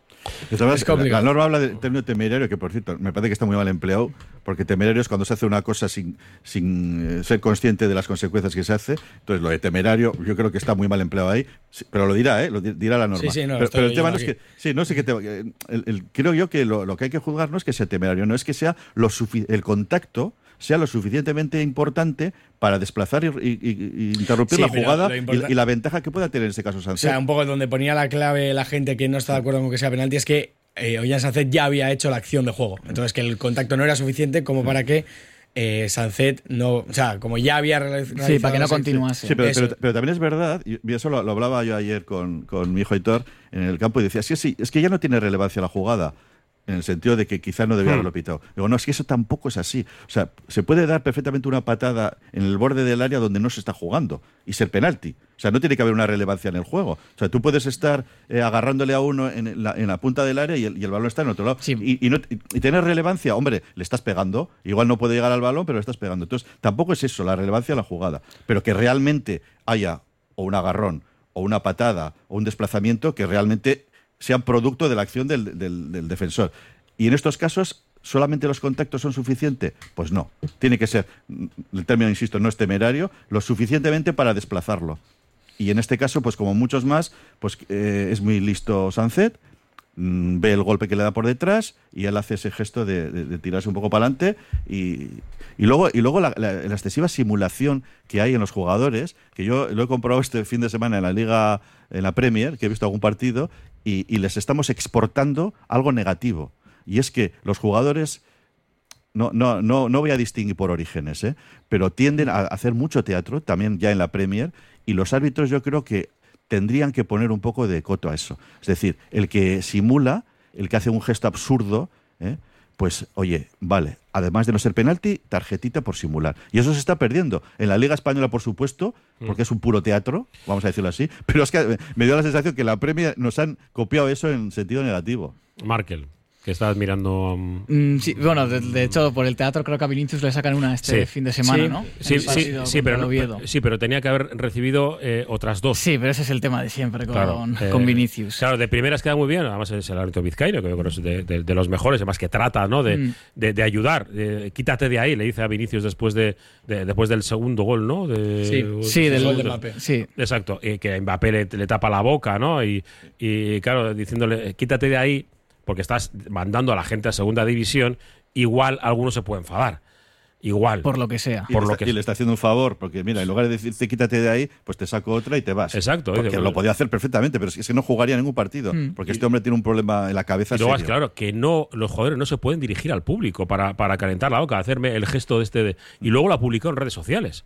De todas Es maneras, la, complicado. la norma habla del término temerario, que por cierto, me parece que está muy mal empleado, porque temerario es cuando se hace una cosa sin, sin eh, ser consciente de las consecuencias que se hace. Entonces, lo de temerario, yo creo que está muy mal empleado ahí, sí, pero lo dirá, ¿eh? Lo di- dirá la norma. Sí, sí, no, pero, estoy pero el tema no es leyendo que. Sí, no sé que te- el- el- creo yo que lo, lo que hay que juzgar no es que sea temerario, no es que sea lo sufi- el contacto sea lo suficientemente importante para desplazar y, y- y- y interrumpir Sí, la pero jugada lo y, importa- y la ventaja que pueda tener en este caso O Sánchez. sea, un poco donde ponía la clave la gente que no está de acuerdo con que sea penalti es que eh, Ollán Sancet ya había hecho la acción de juego. Entonces, que el contacto no era suficiente como para que eh, Sancet no. O sea, como ya había realizado. Sí, para que no esa acción- continuase. Sí, pero, Eso. pero- pero también es verdad, y y eso lo, lo hablaba yo ayer con, con mi hijo Hitor en el campo, y decía, es que sí, es que ya no tiene relevancia la jugada, en el sentido de que quizá no debía Hmm. haberlo pitado. Digo, no, es que eso tampoco es así. O sea, se puede dar perfectamente una patada en el borde del área donde no se está jugando y ser penalti. O sea, no tiene que haber una relevancia en el juego. O sea, tú puedes estar eh, agarrándole a uno en la, en la punta del área y el, y el balón está en otro lado. Y, y, no, y, y tener relevancia, hombre, le estás pegando. Igual no puede llegar al balón, pero le estás pegando. Entonces, tampoco es eso, la relevancia de la jugada. Pero que realmente haya o un agarrón, o una patada, o un desplazamiento que realmente sean producto de la acción del, del, del defensor. Y en estos casos, ¿solamente los contactos son suficientes? Pues no. Tiene que ser, el término, insisto, no es temerario, lo suficientemente para desplazarlo. Y en este caso, pues como muchos más, pues eh, es muy listo Sancet, mmm, ve el golpe que le da por detrás y él hace ese gesto de, de, de tirarse un poco para adelante y, y luego, y luego la, la, la excesiva simulación que hay en los jugadores, que yo lo he comprobado este fin de semana en la Liga, en la Premier, que he visto algún partido, y, y les estamos exportando algo negativo. Y es que los jugadores, no, no, no, no voy a distinguir por orígenes, ¿eh? pero tienden a hacer mucho teatro, también ya en la Premier, y los árbitros yo creo que tendrían que poner un poco de coto a eso. Es decir, el que simula, el que hace un gesto absurdo, ¿eh? pues oye, vale, además de no ser penalti, tarjetita por simular. Y eso se está perdiendo. En la Liga Española, por supuesto, porque es un puro teatro, vamos a decirlo así, pero es que me dio la sensación que la Premier nos han copiado eso en sentido negativo. Markel, que estás mirando. Um... Mm, sí, bueno, de, de hecho, por el teatro creo que a Vinicius le sacan una este Sí. fin de semana, Sí, ¿no? Sí, El sí, partido sí, contra pero, el no- Oviedo. sí, pero tenía que haber recibido eh, otras dos. Sí, pero ese es el tema de siempre con, Claro, eh, con Vinicius. Claro, de primeras queda muy bien, además es el árbitro vizcaíno, que yo creo que es de, de- de los mejores, además que trata, ¿no? de, Mm. de, de ayudar. de- quítate de ahí, le dice a Vinicius después de, de- después del segundo gol, ¿no? De, Sí, sí, del gol de Mbappé. Sí. Exacto, y que Mbappé le, le tapa la boca, ¿no? Y, y claro, diciéndole, quítate de ahí, porque estás mandando a la gente a segunda división, igual algunos se puede enfadar. Igual. Por lo que sea. Y, Por le lo está, que y le está haciendo un favor, porque mira, en lugar de decirte quítate de ahí, pues te saco otra y te vas. Exacto. Porque dice, lo podía hacer perfectamente, pero es que- es que no jugaría ningún partido, Mm. porque este hombre tiene un problema en la cabeza Y luego, serio. claro, que no los jugadores no se pueden dirigir al público para, para calentar la boca, hacerme el gesto de este de, y luego lo ha publicado en redes sociales.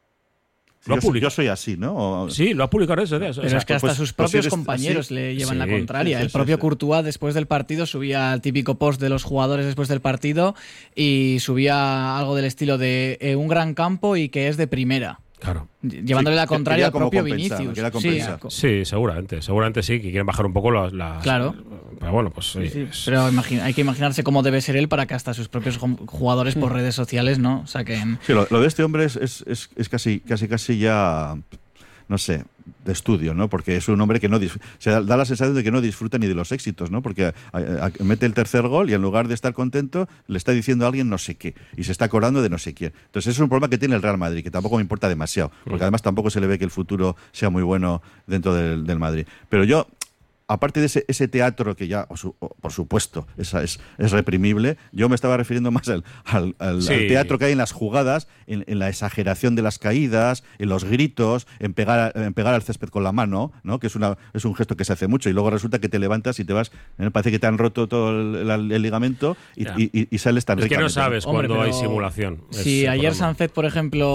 Sí, Lo ha yo, soy- publicado. yo soy así, ¿no? O- Sí, lo ha publicado en redes sociales. O Pero sea, es que hasta pues- sus pues si propios eres compañeros así- le llevan Sí, la contraria. sí, sí, el propio sí. Courtois después del partido subía el típico post de los jugadores después del partido y subía algo del estilo de eh, un gran campo y que es de primera. Claro. Llevándole Sí, la que- contraria quería al como propio compensar, Vinicius. quería Sí, compensar. co- Sí, seguramente. Seguramente sí, que quieren bajar un poco las. las- Claro. Pero bueno, pues sí. sí, pero imagina- hay que imaginarse cómo debe ser él para que hasta sus propios jom- jugadores por redes sociales no saquen. Sí, lo, lo de este hombre es, es, es, es casi, casi, casi ya, no sé, de estudio, ¿no? Porque es un hombre que no dis- se da, da la sensación de que no disfruta ni de los éxitos, ¿no? Porque a- a- mete el tercer gol y en lugar de estar contento le está diciendo a alguien no sé qué y se está acordando de no sé quién. Entonces es un problema que tiene el Real Madrid, que tampoco me importa demasiado, porque además tampoco se le ve que el futuro sea muy bueno dentro del, del Madrid. Pero yo, aparte de ese, ese teatro que ya, o su- o, por supuesto, esa es, es reprimible, yo me estaba refiriendo más al, al- al- Sí. al teatro que hay en las jugadas, en, en la exageración de las caídas, en los gritos, en pegar, en pegar al césped con la mano, ¿no? Que es, una, es un gesto que se hace mucho, y luego resulta que te levantas y te vas, eh, parece que te han roto todo el, el- el ligamento y, Ya. y- y- y sales tan Es que no ricamente. sabes Hombre, cuando hay pero simulación. Es Si el ayer problema. Sancet, por ejemplo,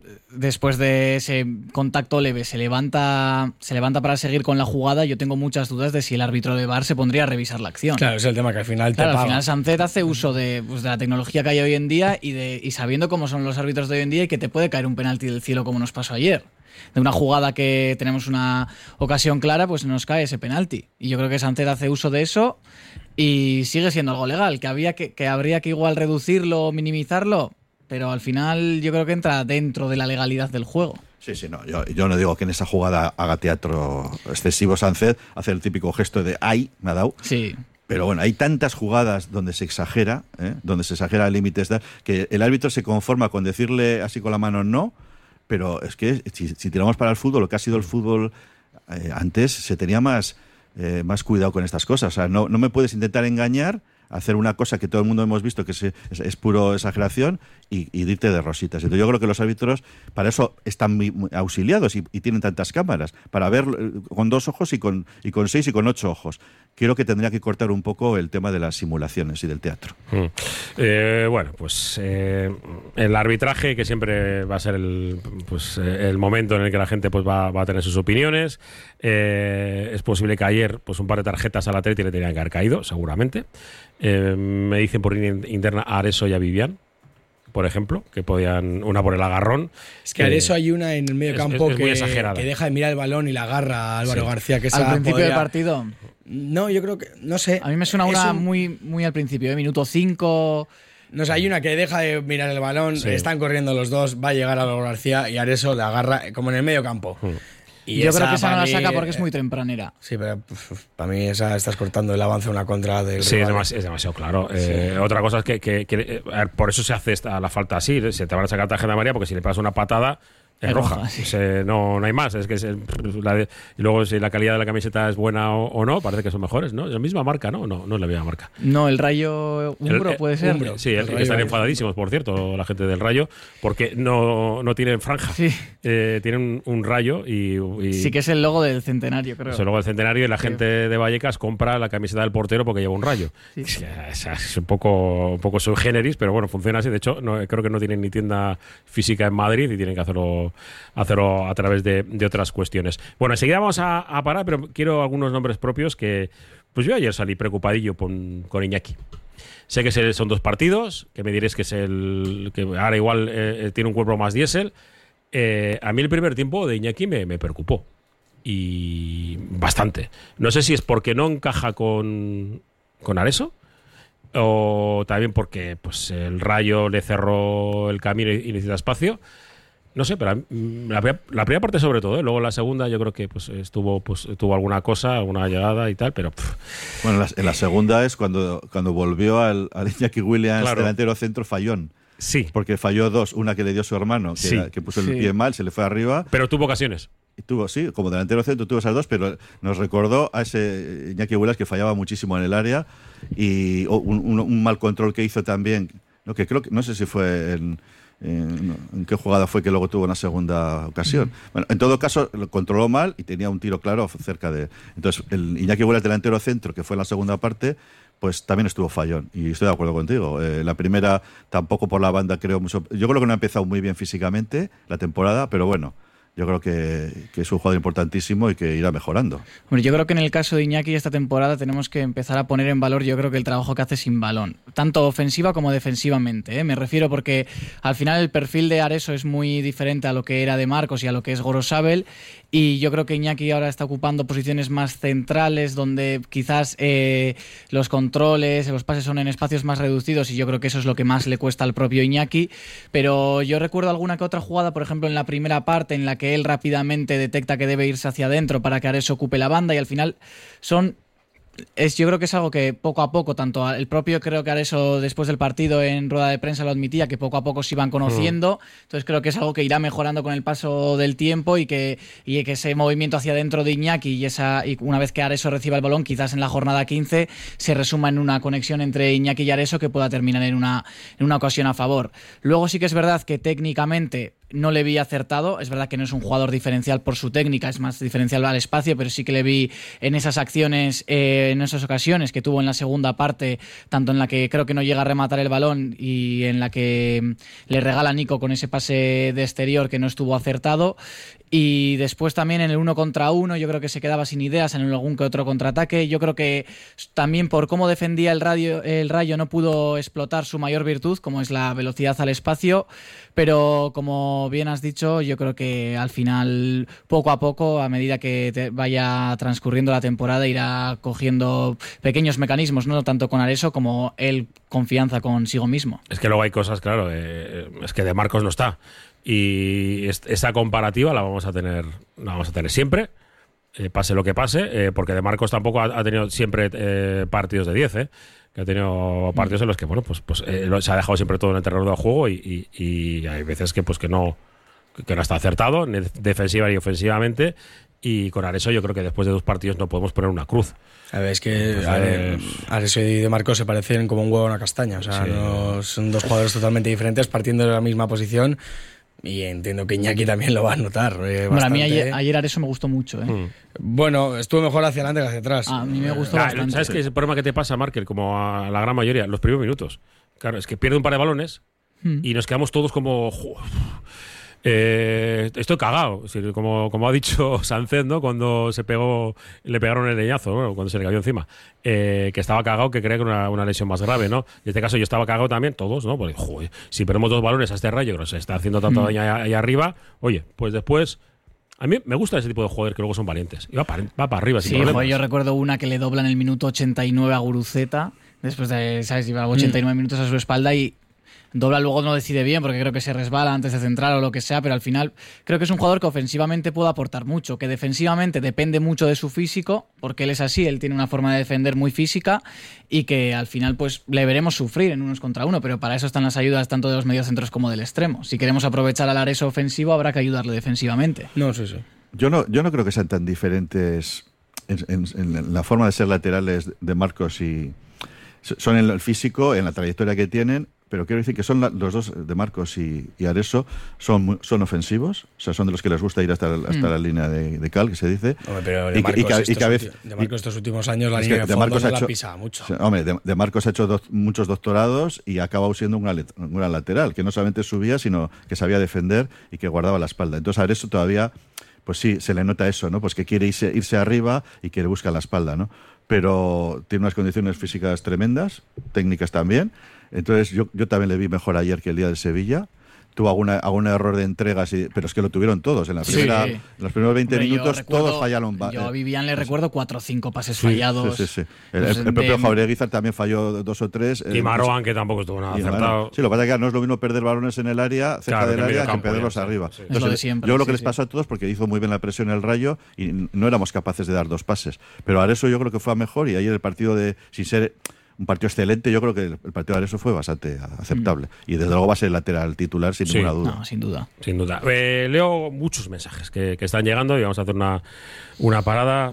después de ese contacto leve se levanta se levanta para seguir con la jugada, yo tengo muchas dudas de si el árbitro de V A R se pondría a revisar la acción. Claro, es el tema que al final claro, te paga. Al final Sánchez hace uso de, pues, de la tecnología que hay hoy en día y, de, y sabiendo cómo son los árbitros de hoy en día y que te puede caer un penalti del cielo como nos pasó ayer. De una jugada que tenemos una ocasión clara, pues nos cae ese penalti. Y yo creo que Sánchez hace uso de eso y sigue siendo algo legal, que, había que, que habría que igual reducirlo o minimizarlo, pero al final yo creo que entra dentro de la legalidad del juego. Sí, sí, no. Yo, yo no digo que en esa jugada haga teatro excesivo Sánchez, hace el típico gesto de ¡ay! Me ha dado. Sí. Pero bueno, hay tantas jugadas donde se exagera, ¿eh? donde se exagera límites, que el árbitro se conforma con decirle así con la mano no, pero es que si, si tiramos para el fútbol, lo que ha sido el fútbol eh, antes, se tenía más, eh, más cuidado con estas cosas. O sea, no, no me puedes intentar engañar, hacer una cosa que todo el mundo hemos visto que es, es, es puro exageración y, y irte de rositas. Entonces yo creo que los árbitros para eso están muy, muy auxiliados y, y tienen tantas cámaras, para ver con dos ojos y con, y con seis y con ocho ojos. Creo que tendría que cortar un poco el tema de las simulaciones y del teatro. Mm. Eh, bueno, pues eh, el arbitraje, que siempre va a ser el, pues, eh, el momento en el que la gente pues, va, va a tener sus opiniones. Eh, es posible que ayer pues, un par de tarjetas al Atleti le tenían que haber caído, seguramente. Eh, me dicen por interna a Areso y a Vivian, por ejemplo, que podían, una por el agarrón. Es que Areso hay una en el medio es, campo es, es que, muy exagerada. que deja de mirar el balón y la agarra a Álvaro sí. García. Que al principio podría... del partido. No, yo creo que, no sé. A mí me suena una un... muy, muy al principio, ¿eh? Minuto cinco. No sé, hay una que deja de mirar el balón, sí. están corriendo los dos, va a llegar Álvaro García y Areso le agarra como en el medio campo. Mm. Y yo esa, creo que esa no la mí, saca porque es muy tempranera. Sí, pero pff, para mí esa estás cortando el avance una contra del Sí, rival. es demasiado, es demasiado claro. Sí. Eh, otra cosa es que, que, que a ver, por eso se hace esta, la falta así. Se te van a sacar tarjeta amarilla porque si le pasas una patada es roja. roja sí. Se, no, no hay más. Es que es el, la de, y luego si la calidad de la camiseta es buena o, o no, parece que son mejores, ¿no? Es la misma marca, ¿no? No, no es la misma marca. No, el Rayo Umbro el, puede ser. Umbro, sí, el, el están enfadadísimos, por cierto, la gente del Rayo, porque no, no tienen franja. Sí. Eh, tienen un, un rayo y, y... Sí, que es el logo del centenario, creo. Es el logo del centenario y la sí. gente de Vallecas compra la camiseta del portero porque lleva un rayo. Sí. Es, es, es un poco, un poco sui generis, pero bueno, funciona así. De hecho, no, creo que no tienen ni tienda física en Madrid y tienen que hacerlo, hacerlo a través de, de otras cuestiones. Bueno, enseguida vamos a, a parar, pero quiero algunos nombres propios que... Pues yo ayer salí preocupadillo con, con Iñaki. Sé que son dos partidos, que me diréis que es el... que ahora igual eh, tiene un cuerpo más diésel. Eh, a mí el primer tiempo de Iñaki me, me preocupó. Y bastante. No sé si es porque no encaja con, con Areso o también porque pues, el Rayo le cerró el camino y necesita espacio. No sé, pero la, la primera parte sobre todo, ¿eh? Luego la segunda yo creo que pues estuvo pues tuvo alguna cosa, alguna llegada y tal, pero... Pff. Bueno, en la, en la segunda es cuando, cuando volvió al, al Iñaki Williams, claro. delantero centro fallón. Sí. Porque falló dos, una que le dio su hermano, que, sí. era, que puso el sí. pie mal, se le fue arriba. Pero tuvo ocasiones. Y tuvo, sí, como delantero centro tuvo esas dos, pero nos recordó a ese Iñaki Williams que fallaba muchísimo en el área y oh, un, un, un mal control que hizo también, no, que creo que no sé si fue en... En, en qué jugada fue que luego tuvo una segunda ocasión. Bueno, en todo caso lo controló mal y tenía un tiro claro cerca de... Entonces el Iñaki Williams delantero centro, que fue en la segunda parte, pues también estuvo fallón y estoy de acuerdo contigo. Eh, la primera tampoco por la banda creo mucho, yo creo que no ha empezado muy bien físicamente la temporada, pero bueno, yo creo que, que es un jugador importantísimo y que irá mejorando. Bueno, yo creo que en el caso de Iñaki esta temporada tenemos que empezar a poner en valor, yo creo que el trabajo que hace sin balón, tanto ofensiva como defensivamente, ¿eh? Me refiero porque al final el perfil de Areso es muy diferente a lo que era de Marcos y a lo que es Gorosabel, y yo creo que Iñaki ahora está ocupando posiciones más centrales donde quizás eh, los controles, los pases son en espacios más reducidos y yo creo que eso es lo que más le cuesta al propio Iñaki, pero yo recuerdo alguna que otra jugada, por ejemplo en la primera parte en la que él rápidamente detecta que debe irse hacia adentro para que Areso ocupe la banda y al final son... Es, yo creo que es algo que poco a poco, tanto el propio creo que Areso después del partido en rueda de prensa lo admitía, que poco a poco se iban conociendo, mm. entonces creo que es algo que irá mejorando con el paso del tiempo y que, y que ese movimiento hacia adentro de Iñaki y, esa, y una vez que Areso reciba el balón, quizás en la jornada quince se resuma en una conexión entre Iñaki y Areso que pueda terminar en una, en una ocasión a favor. Luego sí que es verdad que técnicamente no le vi acertado. Es verdad que no es un jugador diferencial por su técnica, es más diferencial al espacio, pero sí que le vi en esas acciones, eh, en esas ocasiones que tuvo en la segunda parte, tanto en la que creo que no llega a rematar el balón y en la que le regala a Nico con ese pase de exterior que no estuvo acertado. Y después también en el uno contra uno yo creo que se quedaba sin ideas en algún que otro contraataque. Yo creo que también por cómo defendía el, radio, el Rayo no pudo explotar su mayor virtud, como es la velocidad al espacio, pero como bien has dicho, yo creo que al final, poco a poco, a medida que te vaya transcurriendo la temporada, irá cogiendo pequeños mecanismos, no tanto con Areso como él confianza consigo mismo. Es que luego hay cosas, claro, eh, es que De Marcos no está. Y esa comparativa la vamos a tener, la vamos a tener siempre, eh, pase lo que pase, eh, porque De Marcos tampoco ha, ha tenido siempre eh, partidos de diez, eh, que ha tenido partidos en los que bueno, pues, pues eh, se ha dejado siempre todo en el terreno del juego y, y, y hay veces que pues que no que no está acertado, ni defensiva ni ofensivamente. Y con Areso yo creo que después de dos partidos no podemos poner una cruz. A ver, es que pues, Are, Areso y De Marcos se parecen como un huevo a una castaña. O sea, sí. no, son dos jugadores totalmente diferentes partiendo de la misma posición. Y entiendo que Iñaki también lo va a notar. Eh, bueno, a mí ayer, ayer Areso me gustó mucho. ¿eh? Mm. Bueno, estuvo mejor hacia adelante que hacia atrás. A mí me gustó ah, bastante. ¿Sabes qué es el problema que te pasa, Markel? Como a la gran mayoría, los primeros minutos. Claro, es que pierde un par de balones mm. y nos quedamos todos como... Eh, estoy cagado, es decir, como, como ha dicho Sánchez, ¿no? Cuando se pegó, le pegaron el leñazo, bueno, cuando se le cayó encima, eh, que estaba cagado, que creía que era una, una lesión más grave, ¿no? En este caso yo estaba cagado también, todos, ¿no? Porque, joder, si perdemos dos balones a este Rayo que nos está haciendo tanto daño ahí, ahí arriba, oye, pues después... A mí me gusta ese tipo de jugadores que luego son valientes. Y va para, va para arriba, sin sí, problemas. Joder, yo recuerdo una que le dobla en el minuto ochenta y nueve a Guruceta, después de, ¿sabes? Lleva ochenta y nueve mm. minutos a su espalda y dobla, luego no decide bien porque creo que se resbala antes de centrar o lo que sea, pero al final creo que es un jugador que ofensivamente puede aportar mucho, que defensivamente depende mucho de su físico, porque él es así, él tiene una forma de defender muy física y que al final pues le veremos sufrir en unos contra uno, pero para eso están las ayudas tanto de los mediocentros como del extremo. Si queremos aprovechar al Areso ofensivo habrá que ayudarle defensivamente. No, sí, sí. Yo no, yo no creo que sean tan diferentes en, en, en la forma de ser laterales de Marcos y... Son en el físico, en la trayectoria que tienen, pero quiero decir que son la, los dos, de Marcos y, y Areso, son, son ofensivos, o sea, son de los que les gusta ir hasta, hasta mm. la línea de, de cal, que se dice. Hombre, pero de Marcos, y, y, y, estos, vez, de Marcos estos últimos años la línea de, de fondo Marcos no la pisaba mucho. Hombre, de, de Marcos ha hecho do, muchos doctorados y ha acabado siendo una, una lateral, que no solamente subía, sino que sabía defender y que guardaba la espalda. Entonces a Areso todavía, pues sí, se le nota eso, ¿no? Pues que quiere irse, irse arriba y que le busca la espalda, ¿no? Pero tiene unas condiciones físicas tremendas, técnicas también. Entonces yo, yo también le vi mejor ayer que el día del Sevilla. Tuvo alguna, algún error de entregas, y, pero es que lo tuvieron todos. En, la primera, sí. en los primeros veinte Hombre, minutos recuerdo, todos fallaron. Yo a Vivian le recuerdo cuatro o cinco pases sí, fallados. Sí, sí, sí. El, pues el, el propio de... Jauregui también falló dos o tres. Y Maroan, que tampoco estuvo nada acertado. Bueno, sí, lo que pasa es que no es lo mismo perder balones en el área, cerca claro, del área, que perderlos ya, arriba. Sí. Entonces, lo de siempre, yo creo sí, que les sí. pasó a todos porque hizo muy bien la presión el Rayo y no éramos capaces de dar dos pases. Pero Areso yo creo que fue a mejor y ayer el partido de sin ser un partido excelente, yo creo que el partido de Areso fue bastante aceptable. Mm. Y desde luego va a ser el lateral titular sin sí. ninguna duda. No, sin duda. Sin duda. Eh, leo muchos mensajes que, que están llegando y vamos a hacer una, una parada.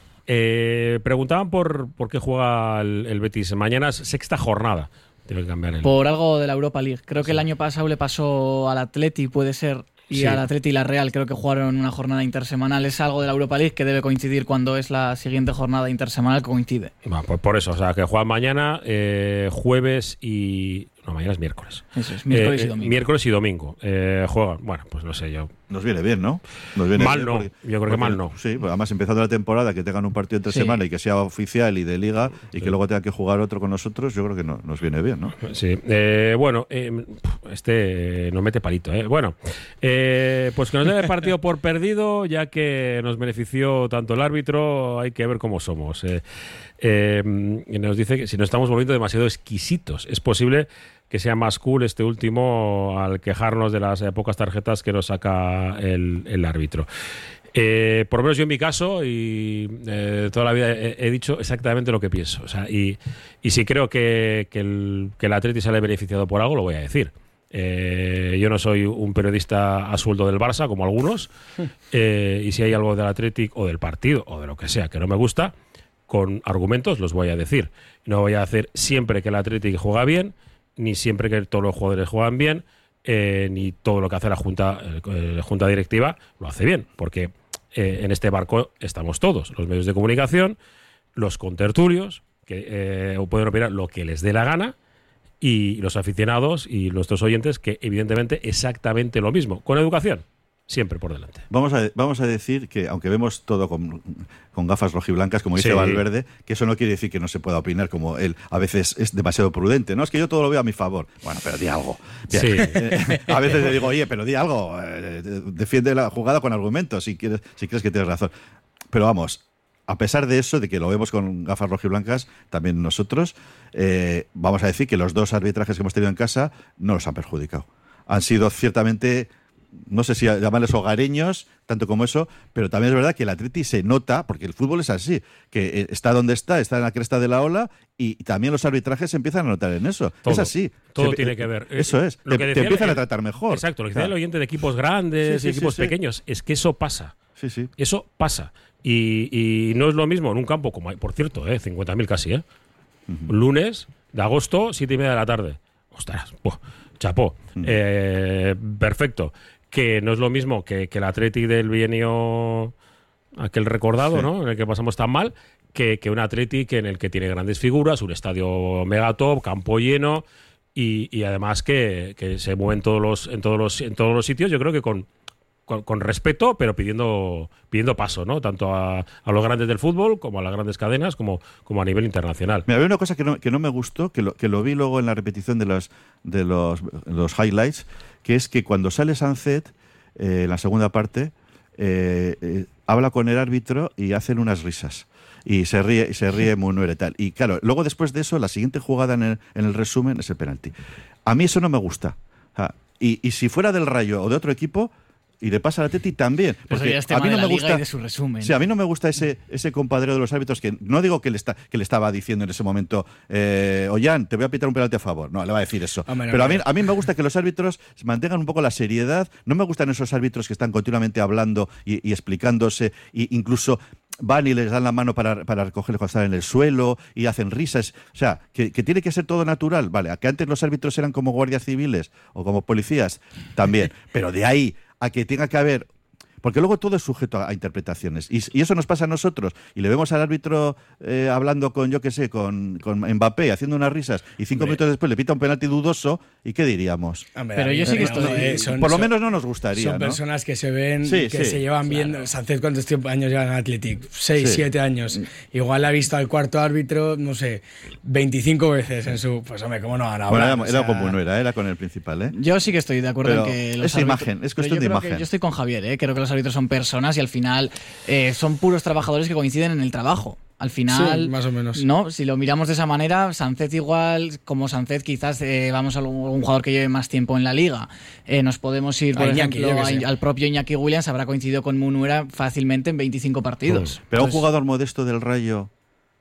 Eh, preguntaban por, por qué juega el, el Betis. Mañana es sexta jornada. Tiene que cambiar el... Por algo de la Europa League. Creo que sí. el año pasado le pasó al Atleti, puede ser... Y sí. al Atleti y la Real creo que jugaron una jornada intersemanal. Es algo de la Europa League que debe coincidir cuando es la siguiente jornada intersemanal que coincide. Bueno, pues por eso, o sea, que juegan mañana, eh, jueves y... No, mañana es miércoles. Eso es, miércoles eh, y domingo. Miércoles y domingo. Eh, juegan, bueno, pues no sé yo. Nos viene bien, ¿no? Nos viene mal bien no, porque, yo creo porque, que mal no. Sí, pues además empezando la temporada, que tengan un partido entre sí. semana y que sea oficial y de liga y sí. que luego tenga que jugar otro con nosotros, yo creo que no, nos viene bien, ¿no? Sí. Eh, bueno, eh, este eh, nos mete palito, ¿eh? Bueno, eh, pues que nos dé el partido por perdido, ya que nos benefició tanto el árbitro, hay que ver cómo somos. Eh, eh, nos dice que si nos estamos volviendo demasiado exquisitos, es posible que sea más cool este último al quejarnos de las eh, pocas tarjetas que nos saca el, el árbitro. Eh, por lo menos yo en mi caso, y eh, toda la vida he, he dicho exactamente lo que pienso. O sea, y, y si creo que, que, el, que el Atleti sale beneficiado por algo, lo voy a decir. Eh, yo no soy un periodista a sueldo del Barça, como algunos, eh, y si hay algo del Athletic o del partido, o de lo que sea, que no me gusta, con argumentos los voy a decir. No voy a hacer siempre que el Athletic juega bien, ni siempre que todos los jugadores juegan bien, eh, ni todo lo que hace la junta, eh, la junta directiva lo hace bien, porque eh, en este barco estamos todos, los medios de comunicación, los contertulios, que eh, pueden opinar lo que les dé la gana, y los aficionados y nuestros oyentes, que evidentemente exactamente lo mismo, con educación siempre por delante. Vamos a, vamos a decir que, aunque vemos todo con, con gafas rojiblancas, como dice sí. Valverde, que eso no quiere decir que no se pueda opinar, como él a veces es demasiado prudente. No, es que yo todo lo veo a mi favor. Bueno, pero di algo. Sí. Eh, a veces le digo, oye, pero di algo. Eh, defiende la jugada con argumentos si quieres, si crees que tienes razón. Pero vamos, a pesar de eso, de que lo vemos con gafas rojiblancas, también nosotros, eh, vamos a decir que los dos arbitrajes que hemos tenido en casa no los han perjudicado. Han sido ciertamente, no sé si llamarles hogareños, tanto como eso, pero también es verdad que el Atleti se nota, porque el fútbol es así, que está donde está, está en la cresta de la ola, y también los arbitrajes se empiezan a notar en eso. Todo, es así. Todo se, tiene que ver. Eso es. Te, te empiezan el, a tratar mejor. Exacto, lo que decía el oyente de equipos grandes sí, sí, y equipos sí, pequeños, sí. es que eso pasa. Sí, sí. Eso pasa. Y, y no es lo mismo en un campo como hay, por cierto, eh, cincuenta mil casi, ¿eh? Uh-huh. Lunes de agosto, siete y media de la tarde. Ostras, pues, chapó. Uh-huh. Eh, perfecto. Que no es lo mismo que, que el Atleti del bienio aquel recordado, sí. ¿no? En el que pasamos tan mal, que, que un Atleti que en el que tiene grandes figuras, un estadio mega top, campo lleno y, y además que, que se mueve en todos los, en todos los, en todos los sitios, yo creo que con Con, con respeto, pero pidiendo pidiendo paso, ¿no? Tanto a, a los grandes del fútbol como a las grandes cadenas, como, como a nivel internacional. Mira, había una cosa que no, que no me gustó, que lo, que lo vi luego en la repetición de los, de los, los highlights, que es que cuando sale Sancet, eh, en la segunda parte, eh, eh, habla con el árbitro y hacen unas risas. Y se ríe, y se ríe Munuera y tal. Y claro, luego después de eso, la siguiente jugada en el, en el resumen es el penalti. A mí eso no me gusta. O sea, y, y si fuera del Rayo o de otro equipo, y le pasa al Atleti también. Porque es tema a mí no de la me gusta liga y de su resumen. Sí, a mí no me gusta ese, ese compadreo de los árbitros que no digo que le, está, que le estaba diciendo en ese momento, eh, Ollán, te voy a pitar un penalti a favor. No, le va a decir eso. Hombre, Pero a mí, a mí me gusta que los árbitros mantengan un poco la seriedad. No me gustan esos árbitros que están continuamente hablando y, y explicándose, e incluso van y les dan la mano para, para recogerles cuando están en el suelo y hacen risas. O sea, que, que tiene que ser todo natural. Vale, a que antes los árbitros eran como guardias civiles o como policías, también. Pero de ahí a que tenga que haber... Porque luego todo es sujeto a, a interpretaciones. Y, y eso nos pasa a nosotros. Y le vemos al árbitro eh, hablando con, yo qué sé, con, con Mbappé, haciendo unas risas, y cinco Hombre. minutos después le pita un penalti dudoso, ¿y qué diríamos? Hombre, Pero yo sí que estoy... No, eh, son, por lo son, menos no nos gustaría, Son ¿no? personas que se ven, sí, que sí, se llevan claro. viendo... Sánchez, ¿cuántos años llevan en Athletic? Seis, sí. siete años. Igual ha visto al cuarto árbitro, no sé, veinticinco veces en su... Pues hombre, ¿cómo no van a hablar? Bueno, era, era o sea... como no era, era con el principal, ¿eh? Yo sí que estoy de acuerdo Pero en que... Los es árbitros... imagen, es cuestión de imagen. Yo estoy con Javier, ¿eh? Creo que los árbitros son personas y al final eh, son puros trabajadores que coinciden en el trabajo. Al final, sí, más o menos. No, si lo miramos de esa manera, Sancet igual, como Sancet quizás eh, vamos a un jugador que lleve más tiempo en la liga, eh, nos podemos ir, por a ejemplo, Iñaki, a, al propio Iñaki Williams, habrá coincidido con Munuera fácilmente en veinticinco partidos. Pero Entonces, a un jugador modesto del Rayo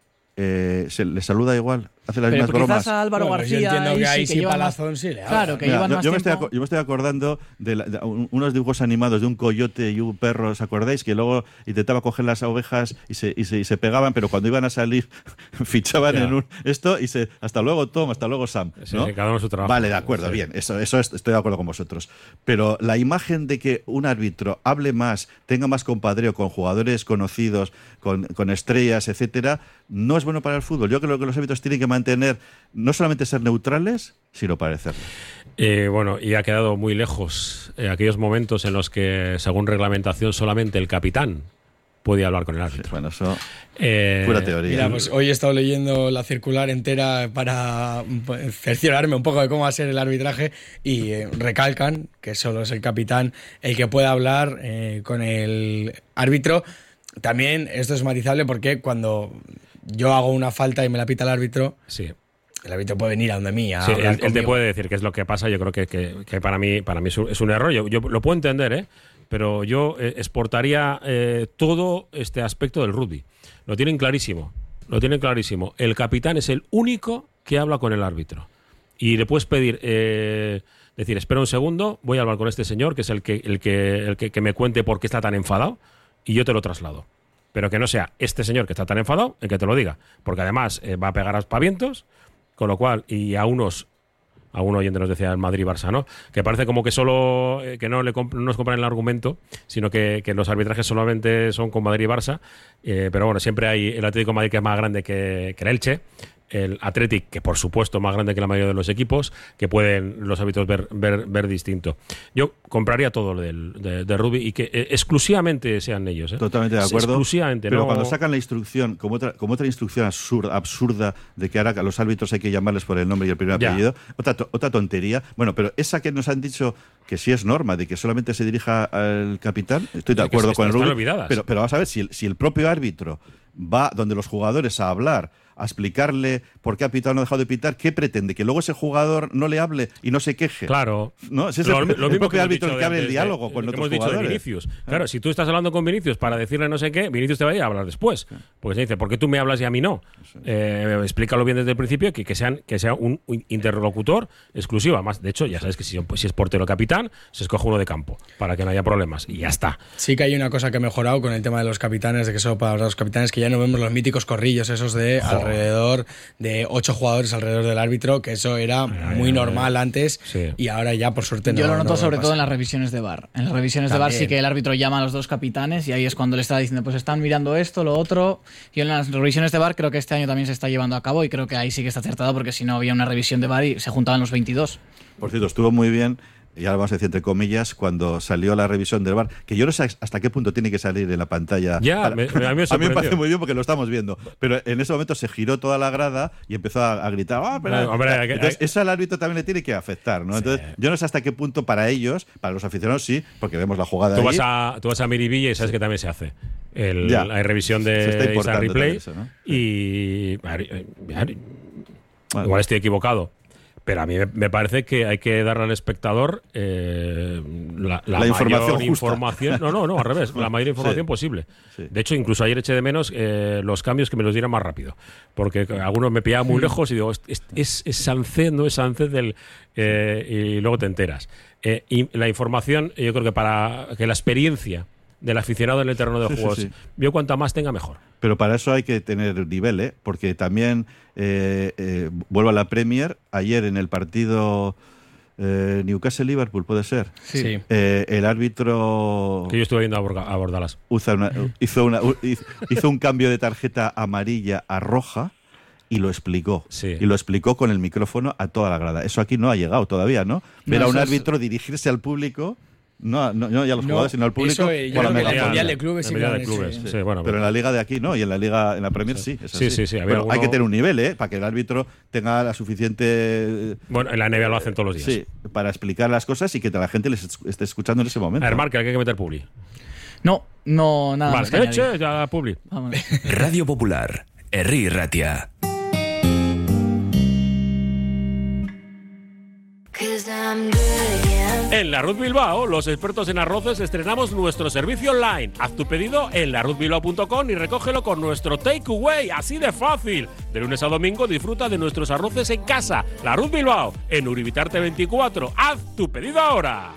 eh, se le saluda igual, hace las pero mismas bromas. Quizás a Álvaro bueno, García, yo entiendo que ahí sí, sí que Palazón sí le habla. Claro, que Mira, llevan yo, más yo, me tiempo. estoy, yo me estoy acordando de, la, de un, unos dibujos animados de un coyote y un perro, ¿os acordáis? Que luego intentaba coger las ovejas y se, y se, y se pegaban, pero cuando iban a salir fichaban yeah. en un esto y se hasta luego Tom, hasta luego Sam, ¿no? Sí, cada uno su trabajo. Vale, de acuerdo, sí. bien, eso, eso es, estoy de acuerdo con vosotros. Pero la imagen de que un árbitro hable más, tenga más compadreo con jugadores conocidos, con, con estrellas, etcétera, no es bueno para el fútbol. Yo creo que los árbitros tienen que mantener, no solamente ser neutrales, sino parecerlo. Eh, bueno, y ha quedado muy lejos eh, aquellos momentos en los que, según reglamentación, solamente el capitán podía hablar con el árbitro. Sí, bueno, eso eh, pura teoría. Mira, pues hoy he estado leyendo la circular entera para cerciorarme un poco de cómo va a ser el arbitraje y eh, recalcan que solo es el capitán el que puede hablar eh, con el árbitro. También esto es matizable porque cuando yo hago una falta y me la pita el árbitro, sí. el árbitro puede venir a donde mí a sí, hablar él, él te puede decir qué es lo que pasa. Yo creo que, que, que para mí para mí es un, es un error. Yo, yo lo puedo entender, ¿eh? Pero yo eh, exportaría eh, todo este aspecto del rugby. Lo tienen clarísimo. Lo tienen clarísimo. El capitán es el único que habla con el árbitro. Y le puedes pedir, eh, decir, espera un segundo, voy a hablar con este señor, que es el que, el que, el que, que me cuente por qué está tan enfadado, y yo te lo traslado. Pero que no sea este señor que está tan enfadado el que te lo diga, porque además eh, va a pegar aspavientos, con lo cual, y a unos algún oyente nos decía el Madrid-Barça, ¿no? Que parece como que solo eh, que no, le comp- no nos compran el argumento, sino que, que los arbitrajes solamente son con Madrid y Barça. Eh, pero bueno, siempre hay el Atlético de Madrid que es más grande que, que el Elche. El Athletic, que por supuesto es más grande que la mayoría de los equipos, que pueden los árbitros ver, ver, ver distinto. Yo compraría todo lo del, de, de rugby y que eh, exclusivamente sean ellos. ¿eh? Totalmente de acuerdo. Exclusivamente, pero no... cuando sacan la instrucción, como otra, como otra instrucción absurda, absurda de que ahora a los árbitros hay que llamarles por el nombre y el primer Ya. apellido, otra, to- otra tontería. Bueno, pero esa que nos han dicho que sí es norma, de que solamente se dirija al capitán, estoy de Sí, que acuerdo est- con el están rugby. olvidadas. Pero, pero vamos a ver, si el, si el propio árbitro va donde los jugadores a hablar, a explicarle por qué ha pitado o no ha dejado de pitar, ¿qué pretende? ¿Que luego ese jugador no le hable y no se queje? Claro. ¿No? Si es Lo- el, lo el mismo propio que hemos árbitro dicho el que abre de- el de- diálogo de- con lo que otros hemos dicho de jugadores. Vinicius. Claro, si tú estás hablando con Vinicius para decirle no sé qué, Vinicius te va a ir a hablar después. Porque se dice, ¿por qué tú me hablas y a mí no? Eh, explícalo bien desde el principio, que, que, sean, que sea un, un interlocutor exclusivo. Además, de hecho, ya sabes que si, si es portero o capitán, se escoge uno de campo, para que no haya problemas. Y ya está. Sí que hay una cosa que ha mejorado con el tema de los capitanes, de que solo para los capitanes, que ya no vemos los míticos corrillos esos de Joder. alrededor de ocho jugadores alrededor del árbitro, que eso era muy normal antes Sí. y ahora ya por suerte no. Yo lo noto no sobre pasa. todo en las revisiones de V A R. En las revisiones de V A R sí También. que el árbitro llama a los dos capitanes y ahí es cuando le está diciendo, pues están mirando esto, lo otro. Yo en las revisiones de V A R creo que este año también se está llevando a cabo y creo que ahí sí que está acertado porque si no había una revisión de V A R y se juntaban los veintidós. Por cierto, estuvo muy bien, y ahora vamos a decir entre comillas, cuando salió la revisión del V A R, que yo no sé hasta qué punto tiene que salir en la pantalla. Ya, Para- me- a mí me a mí me sorprendió. parece muy bien porque lo estamos viendo. Pero en ese momento se giró toda la grada y empezó a, a gritar. ¡Ah, pero-". Eh, hombre, hay que- Entonces, hay- eso al árbitro también le tiene que afectar, ¿no? Entonces, yo no sé hasta qué punto para ellos, para los aficionados sí, porque vemos la jugada Tú ahí. vas a, tú vas a Miribilla y sabes que también se hace. El, Ya. la revisión Se está de Instant importando Replay. también eso, ¿no? Y. a ver, eh, a ver, Bueno. Igual estoy equivocado. Pero a mí me, me parece que hay que darle al espectador eh, la, la La información mayor justa. información. No, no, no, al revés. La mayor información Sí. posible. Sí. De hecho, incluso ayer eché de menos eh, los cambios que me los dieran más rápido. Porque algunos me pillaban muy lejos y digo, es, es, es Sánchez, no es Sánchez del. Eh, y luego te enteras. Eh, y la información, yo creo que para que la experiencia del aficionado en el terreno de Sí, sí, juegos, sí. yo cuanta más tenga mejor. Pero para eso hay que tener nivel, ¿eh? Porque también, eh, eh, vuelvo a la Premier, ayer en el partido eh, Newcastle-Liverpool, ¿puede ser? Sí. Eh, el árbitro Que yo estuve viendo a, Borga- a Bordalas. usa una- hizo, una, hizo, hizo un cambio de tarjeta amarilla a roja y lo explicó. Sí. Y lo explicó con el micrófono a toda la grada. Eso aquí no ha llegado todavía, ¿no? Ver No, a un eso es- árbitro dirigirse al público, no, no, no ya a los No, jugadores, sino al público. eso, eh, yo con la creo que en el megafonía. Mundial de Clubes En sí el que Mundial lo de han Clubes, hecho, sí, sí. bueno, Pero en la liga de aquí no, y en la liga, en la Premier sí. Es Sí, así. sí, sí, había Pero alguno- hay que tener un nivel, ¿eh? Para que el árbitro tenga la suficiente. Bueno, en la N B A lo hacen todos los días. Sí, para explicar las cosas y que la gente les es- esté escuchando en ese A momento. ver, Marc, hay que meter publi. No, no, nada más que Vale, añadir. eche ya publi. Vámonos. Radio Popular, Herri Ratia. En la Ruth Bilbao, los expertos en arroces, estrenamos nuestro servicio online. Haz tu pedido en la ruth bilbao punto com y recógelo con nuestro takeaway, así de fácil. De lunes a domingo disfruta de nuestros arroces en casa. La Ruth Bilbao, en Uribitarte veinticuatro. Haz tu pedido ahora.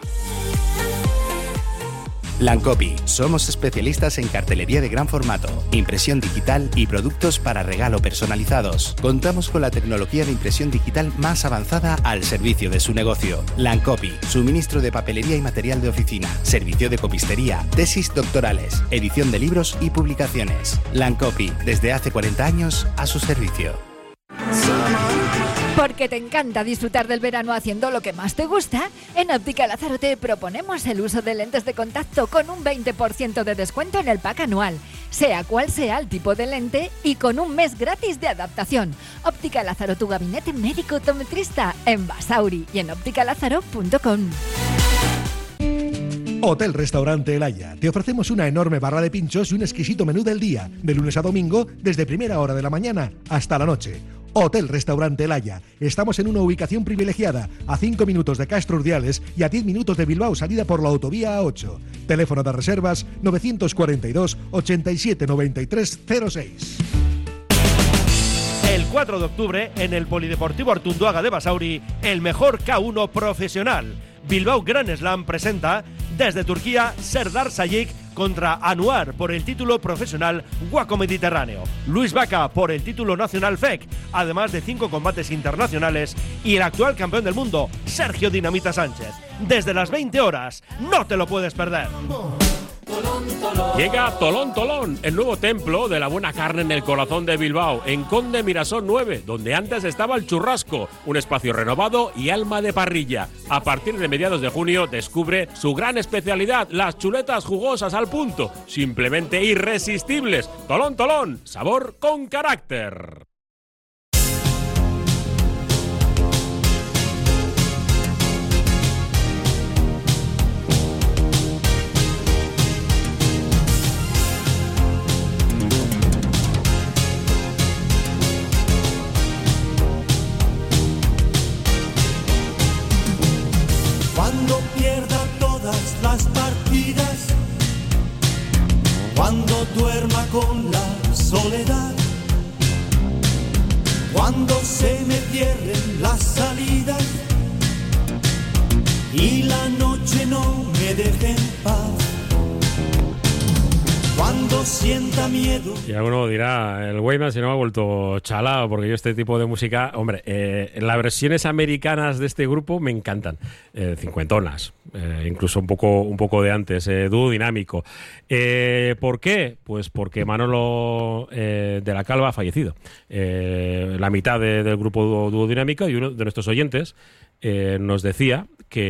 Lancopi. Somos especialistas en cartelería de gran formato, impresión digital y productos para regalo personalizados. Contamos con la tecnología de impresión digital más avanzada al servicio de su negocio. Lancopi. Suministro de papelería y material de oficina, servicio de copistería, tesis doctorales, edición de libros y publicaciones. Lancopi. Desde hace cuarenta años a su servicio. Porque te encanta disfrutar del verano haciendo lo que más te gusta, en Óptica Lázaro te proponemos el uso de lentes de contacto con un veinte por ciento de descuento en el pack anual, sea cual sea el tipo de lente y con un mes gratis de adaptación. Óptica Lázaro, tu gabinete médico optometrista en Basauri y en óptica lázaro punto com. Hotel Restaurante El Haya. Te ofrecemos una enorme barra de pinchos y un exquisito menú del día, de lunes a domingo, desde primera hora de la mañana hasta la noche. Hotel Restaurante El Haya. Estamos en una ubicación privilegiada, a cinco minutos de Castro Urdiales y a diez minutos de Bilbao, salida por la autovía A ocho. Teléfono de reservas novecientos cuarenta y dos, ochenta y siete, noventa y tres, cero seis. El cuatro de octubre, en el Polideportivo Artunduaga de Basauri, el mejor K uno profesional. Bilbao Grand Slam presenta desde Turquía Serdar Sayık contra Anuar por el título profesional Waco Mediterráneo, Luis Vaca por el título nacional F E C, además de cinco combates internacionales, y el actual campeón del mundo, Sergio Dinamita Sánchez. Desde las veinte horas, no te lo puedes perder. Llega Tolón Tolón, el nuevo templo de la buena carne en el corazón de Bilbao, en Conde Mirasol nueve, donde antes estaba el Churrasco, un espacio renovado y alma de parrilla. A partir de mediados de junio descubre su gran especialidad, las chuletas jugosas al punto, simplemente irresistibles. Tolón Tolón, sabor con carácter. Cuando pierda todas las partidas, cuando duerma con la soledad, cuando se me cierren las salidas y la noche no me deje en paz, cuando sienta miedo. Y alguno dirá, el Weyman si no me ha vuelto chalao, porque yo este tipo de música, hombre, eh, las versiones americanas de este grupo me encantan, eh, cincuentonas, eh, incluso un poco, un poco de antes, eh, dúo dinámico. Eh, ¿Por qué? Pues porque Manolo eh, de la Calva ha fallecido. Eh, la mitad de, del grupo dúo, dúo dinámico, y uno de nuestros oyentes eh, nos decía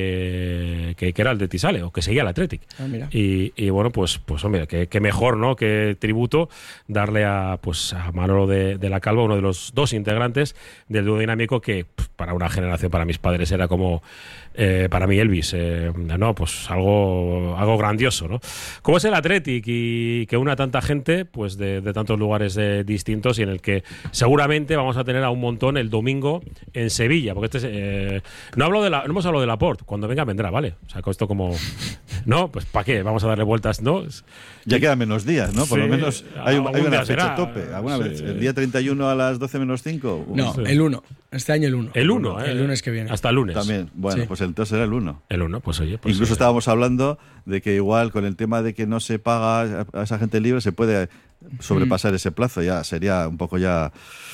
que, que, que era el de Tisale, o que seguía el Athletic. Ah, mira. Y, y bueno, pues, pues hombre, que, que mejor, ¿no? Que tributo darle a, pues, a Manolo de, de la Calva, uno de los dos integrantes del dúo dinámico que pues, para una generación, para mis padres, era como eh, para mí Elvis, eh, no, pues algo, algo grandioso, ¿no? Como es el Athletic y que una tanta gente, pues de, de tantos lugares eh, distintos, y en el que seguramente vamos a tener a un montón el domingo en Sevilla, porque este es, eh, no hablo de la, no hemos hablado de Laporte. Cuando venga vendrá, ¿vale? O sea, con esto como... No, pues ¿para qué? Vamos a darle vueltas, ¿no? Ya quedan menos días, ¿no? Por Sí, lo menos hay, un- hay una fecha será. tope. ¿Alguna Sí. vez? ¿El día treinta y uno a las doce menos cinco? No, el uno. Este año el uno. El uno, ¿eh? El lunes que viene. Hasta el lunes. También. Bueno, Sí. pues entonces era el uno. El uno, pues oye. Pues Incluso eh, estábamos hablando de que igual con el tema de que no se paga a esa gente libre se puede sobrepasar ese plazo. Ya sería un poco ya...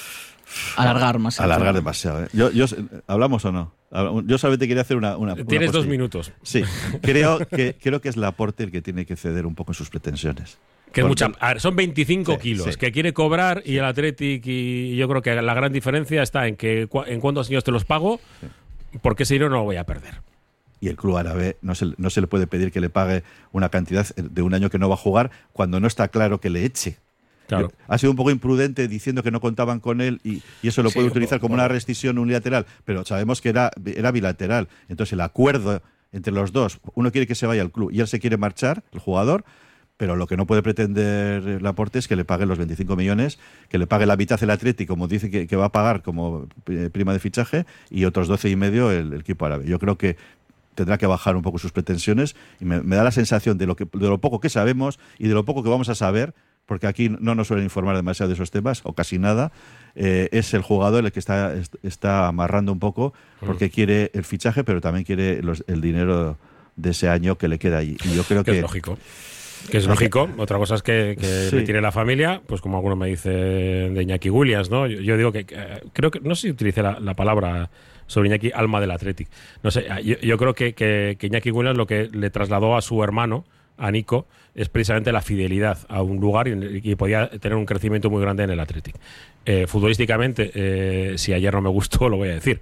Alargar más. Alargar demasiado. ¿eh? Yo, yo, ¿Hablamos o no? Yo solamente quería hacer una... una Tienes una dos postilla. minutos. Sí, creo que, creo que es Laporte el que tiene que ceder un poco en sus pretensiones. Que es Porque- mucha, a ver, son veinticinco Sí, kilos sí. que quiere cobrar, y el Athletic, y yo creo que la gran diferencia está en que cua- en cuántos años te los pago, porque ese dinero no lo voy a perder. Y el club árabe no se, no se le puede pedir que le pague una cantidad de un año que no va a jugar cuando no está claro que le eche. Claro. Ha sido un poco imprudente diciendo que no contaban con él, y, y eso lo Sí, puede un utilizar poco, como una bueno. rescisión unilateral, pero sabemos que era, era bilateral. Entonces el acuerdo entre los dos, uno quiere que se vaya al club y él se quiere marchar, el jugador, pero lo que no puede pretender Laporte es que le pague los veinticinco millones, que le pague la mitad el Atlético, como dice que, que va a pagar como eh, prima de fichaje, y otros doce y medio el, el equipo árabe. Yo creo que tendrá que bajar un poco sus pretensiones, y me, me da la sensación de lo, que, de lo poco que sabemos y de lo poco que vamos a saber, porque aquí no nos suelen informar demasiado de esos temas, o casi nada. Eh, es el jugador el que está, est- está amarrando un poco, porque quiere el fichaje, pero también quiere los- el dinero de ese año que le queda allí. Y yo creo Que que... es lógico. Que es lógico. Otra cosa es que, que Sí. le tire la familia, pues como alguno me dice de Iñaki Williams, ¿no? Yo, yo digo que, que creo que, no sé si utilicé la, la palabra sobre Iñaki, alma del Athletic. No sé, yo, yo creo que, que, que Iñaki Williams lo que le trasladó a su hermano, a Nico, es precisamente la fidelidad a un lugar, y, y podía tener un crecimiento muy grande en el Athletic. Eh, futbolísticamente, eh, si ayer no me gustó, lo voy a decir.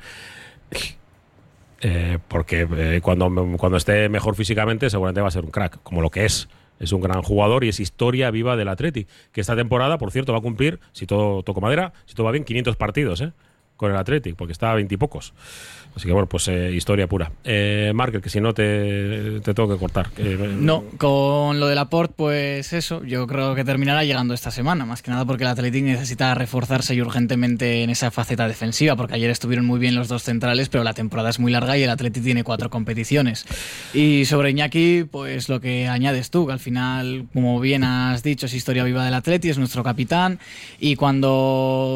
Eh, porque eh, cuando, cuando esté mejor físicamente seguramente va a ser un crack, como lo que es. Es un gran jugador y es historia viva del Athletic, que esta temporada, por cierto, va a cumplir, si todo toco madera, si todo va bien, quinientos partidos, ¿eh? Con el Athletic, porque está a veintipocos. Así que bueno, pues eh, historia pura. Eh, Markel, que si no te, te tengo que cortar. Eh, No, con lo de Laporte, pues eso, yo creo que terminará llegando esta semana, más que nada porque el Athletic necesita reforzarse y urgentemente en esa faceta defensiva, porque ayer estuvieron muy bien los dos centrales, pero la temporada es muy larga y el Athletic tiene cuatro competiciones. Y sobre Iñaki, pues lo que añades tú, que al final, como bien has dicho, es historia viva del Athletic, es nuestro capitán, y cuando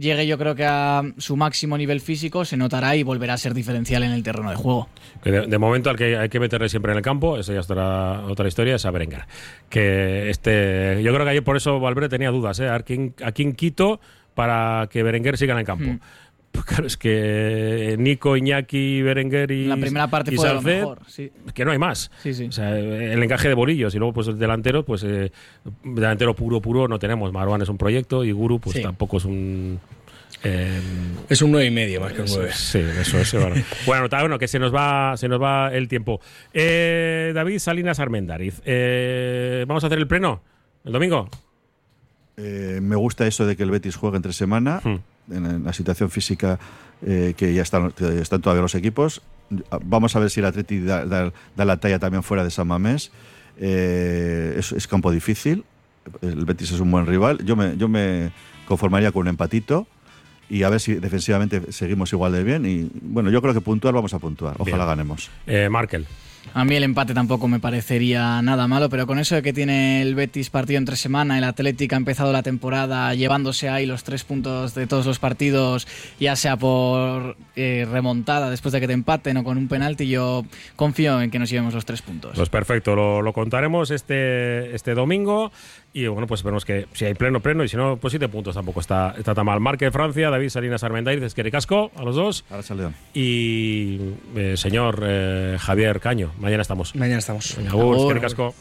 llegue yo creo que a su máximo nivel físico, se notará y volverá a ser diferencial en el terreno de juego. Que de, de momento al que hay que meterle siempre en el campo, esa ya es otra, otra historia, es a Berenguer. Que este, yo creo que ayer por eso Valverde tenía dudas, ¿eh? A quién, a quién quito para que Berenguer siga en el campo. Hmm. Pues claro, es que Nico, Iñaki, Berenguer y la primera parte y fue Salced, lo mejor, sí. Que no hay más. Sí, sí. O sea, el encaje de bolillos y luego pues el delantero, pues eh, delantero puro puro no tenemos. Marwan es un proyecto y Guru pues sí. tampoco es un eh, es un nueve y medio más que un nueve. Sí, eso es. Bueno, bueno, está, bueno, que se nos va se nos va el tiempo. Eh, David Salinas Armendariz, eh, vamos a hacer el pleno el domingo. Eh, me gusta eso de que el Betis juegue entre semana. Hmm. En la situación física eh, que ya están, están todavía los equipos. Vamos a ver si el Atleti da, da, da la talla también fuera de San Mamés. Eh, es, es campo difícil. El Betis es un buen rival. Yo me, yo me conformaría con un empatito y a ver si defensivamente seguimos igual de bien. Y bueno, yo creo que puntuar vamos a puntuar. Ojalá bien. Ganemos. Eh, Markel. A mí el empate tampoco me parecería nada malo, pero con eso de que tiene el Betis partido entre semana, el Atlético ha empezado la temporada llevándose ahí los tres puntos de todos los partidos, ya sea por eh, remontada después de que te empaten o con un penalti, yo confío en que nos llevemos los tres puntos. Pues perfecto, lo, lo contaremos este, este domingo y bueno, pues esperemos que si hay pleno, pleno y si no, pues siete puntos tampoco está, está tan mal. Marque Francia, David Salinas Armendariz, Esqueri Casco, a los dos. Ahora salió. Y eh, señor eh, Javier Caño. Mañana estamos. Mañana estamos. Agur, casco.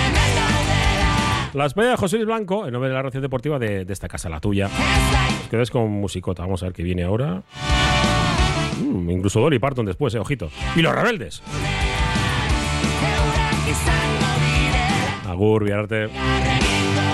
La despedida de José Luis Blanco, en nombre de la Ración Deportiva de, de esta casa, la tuya. Os quedáis con musicota. Vamos a ver qué viene ahora. Mm, incluso Dolly Parton después, eh, ojito. Y los rebeldes. Agur, Viarte.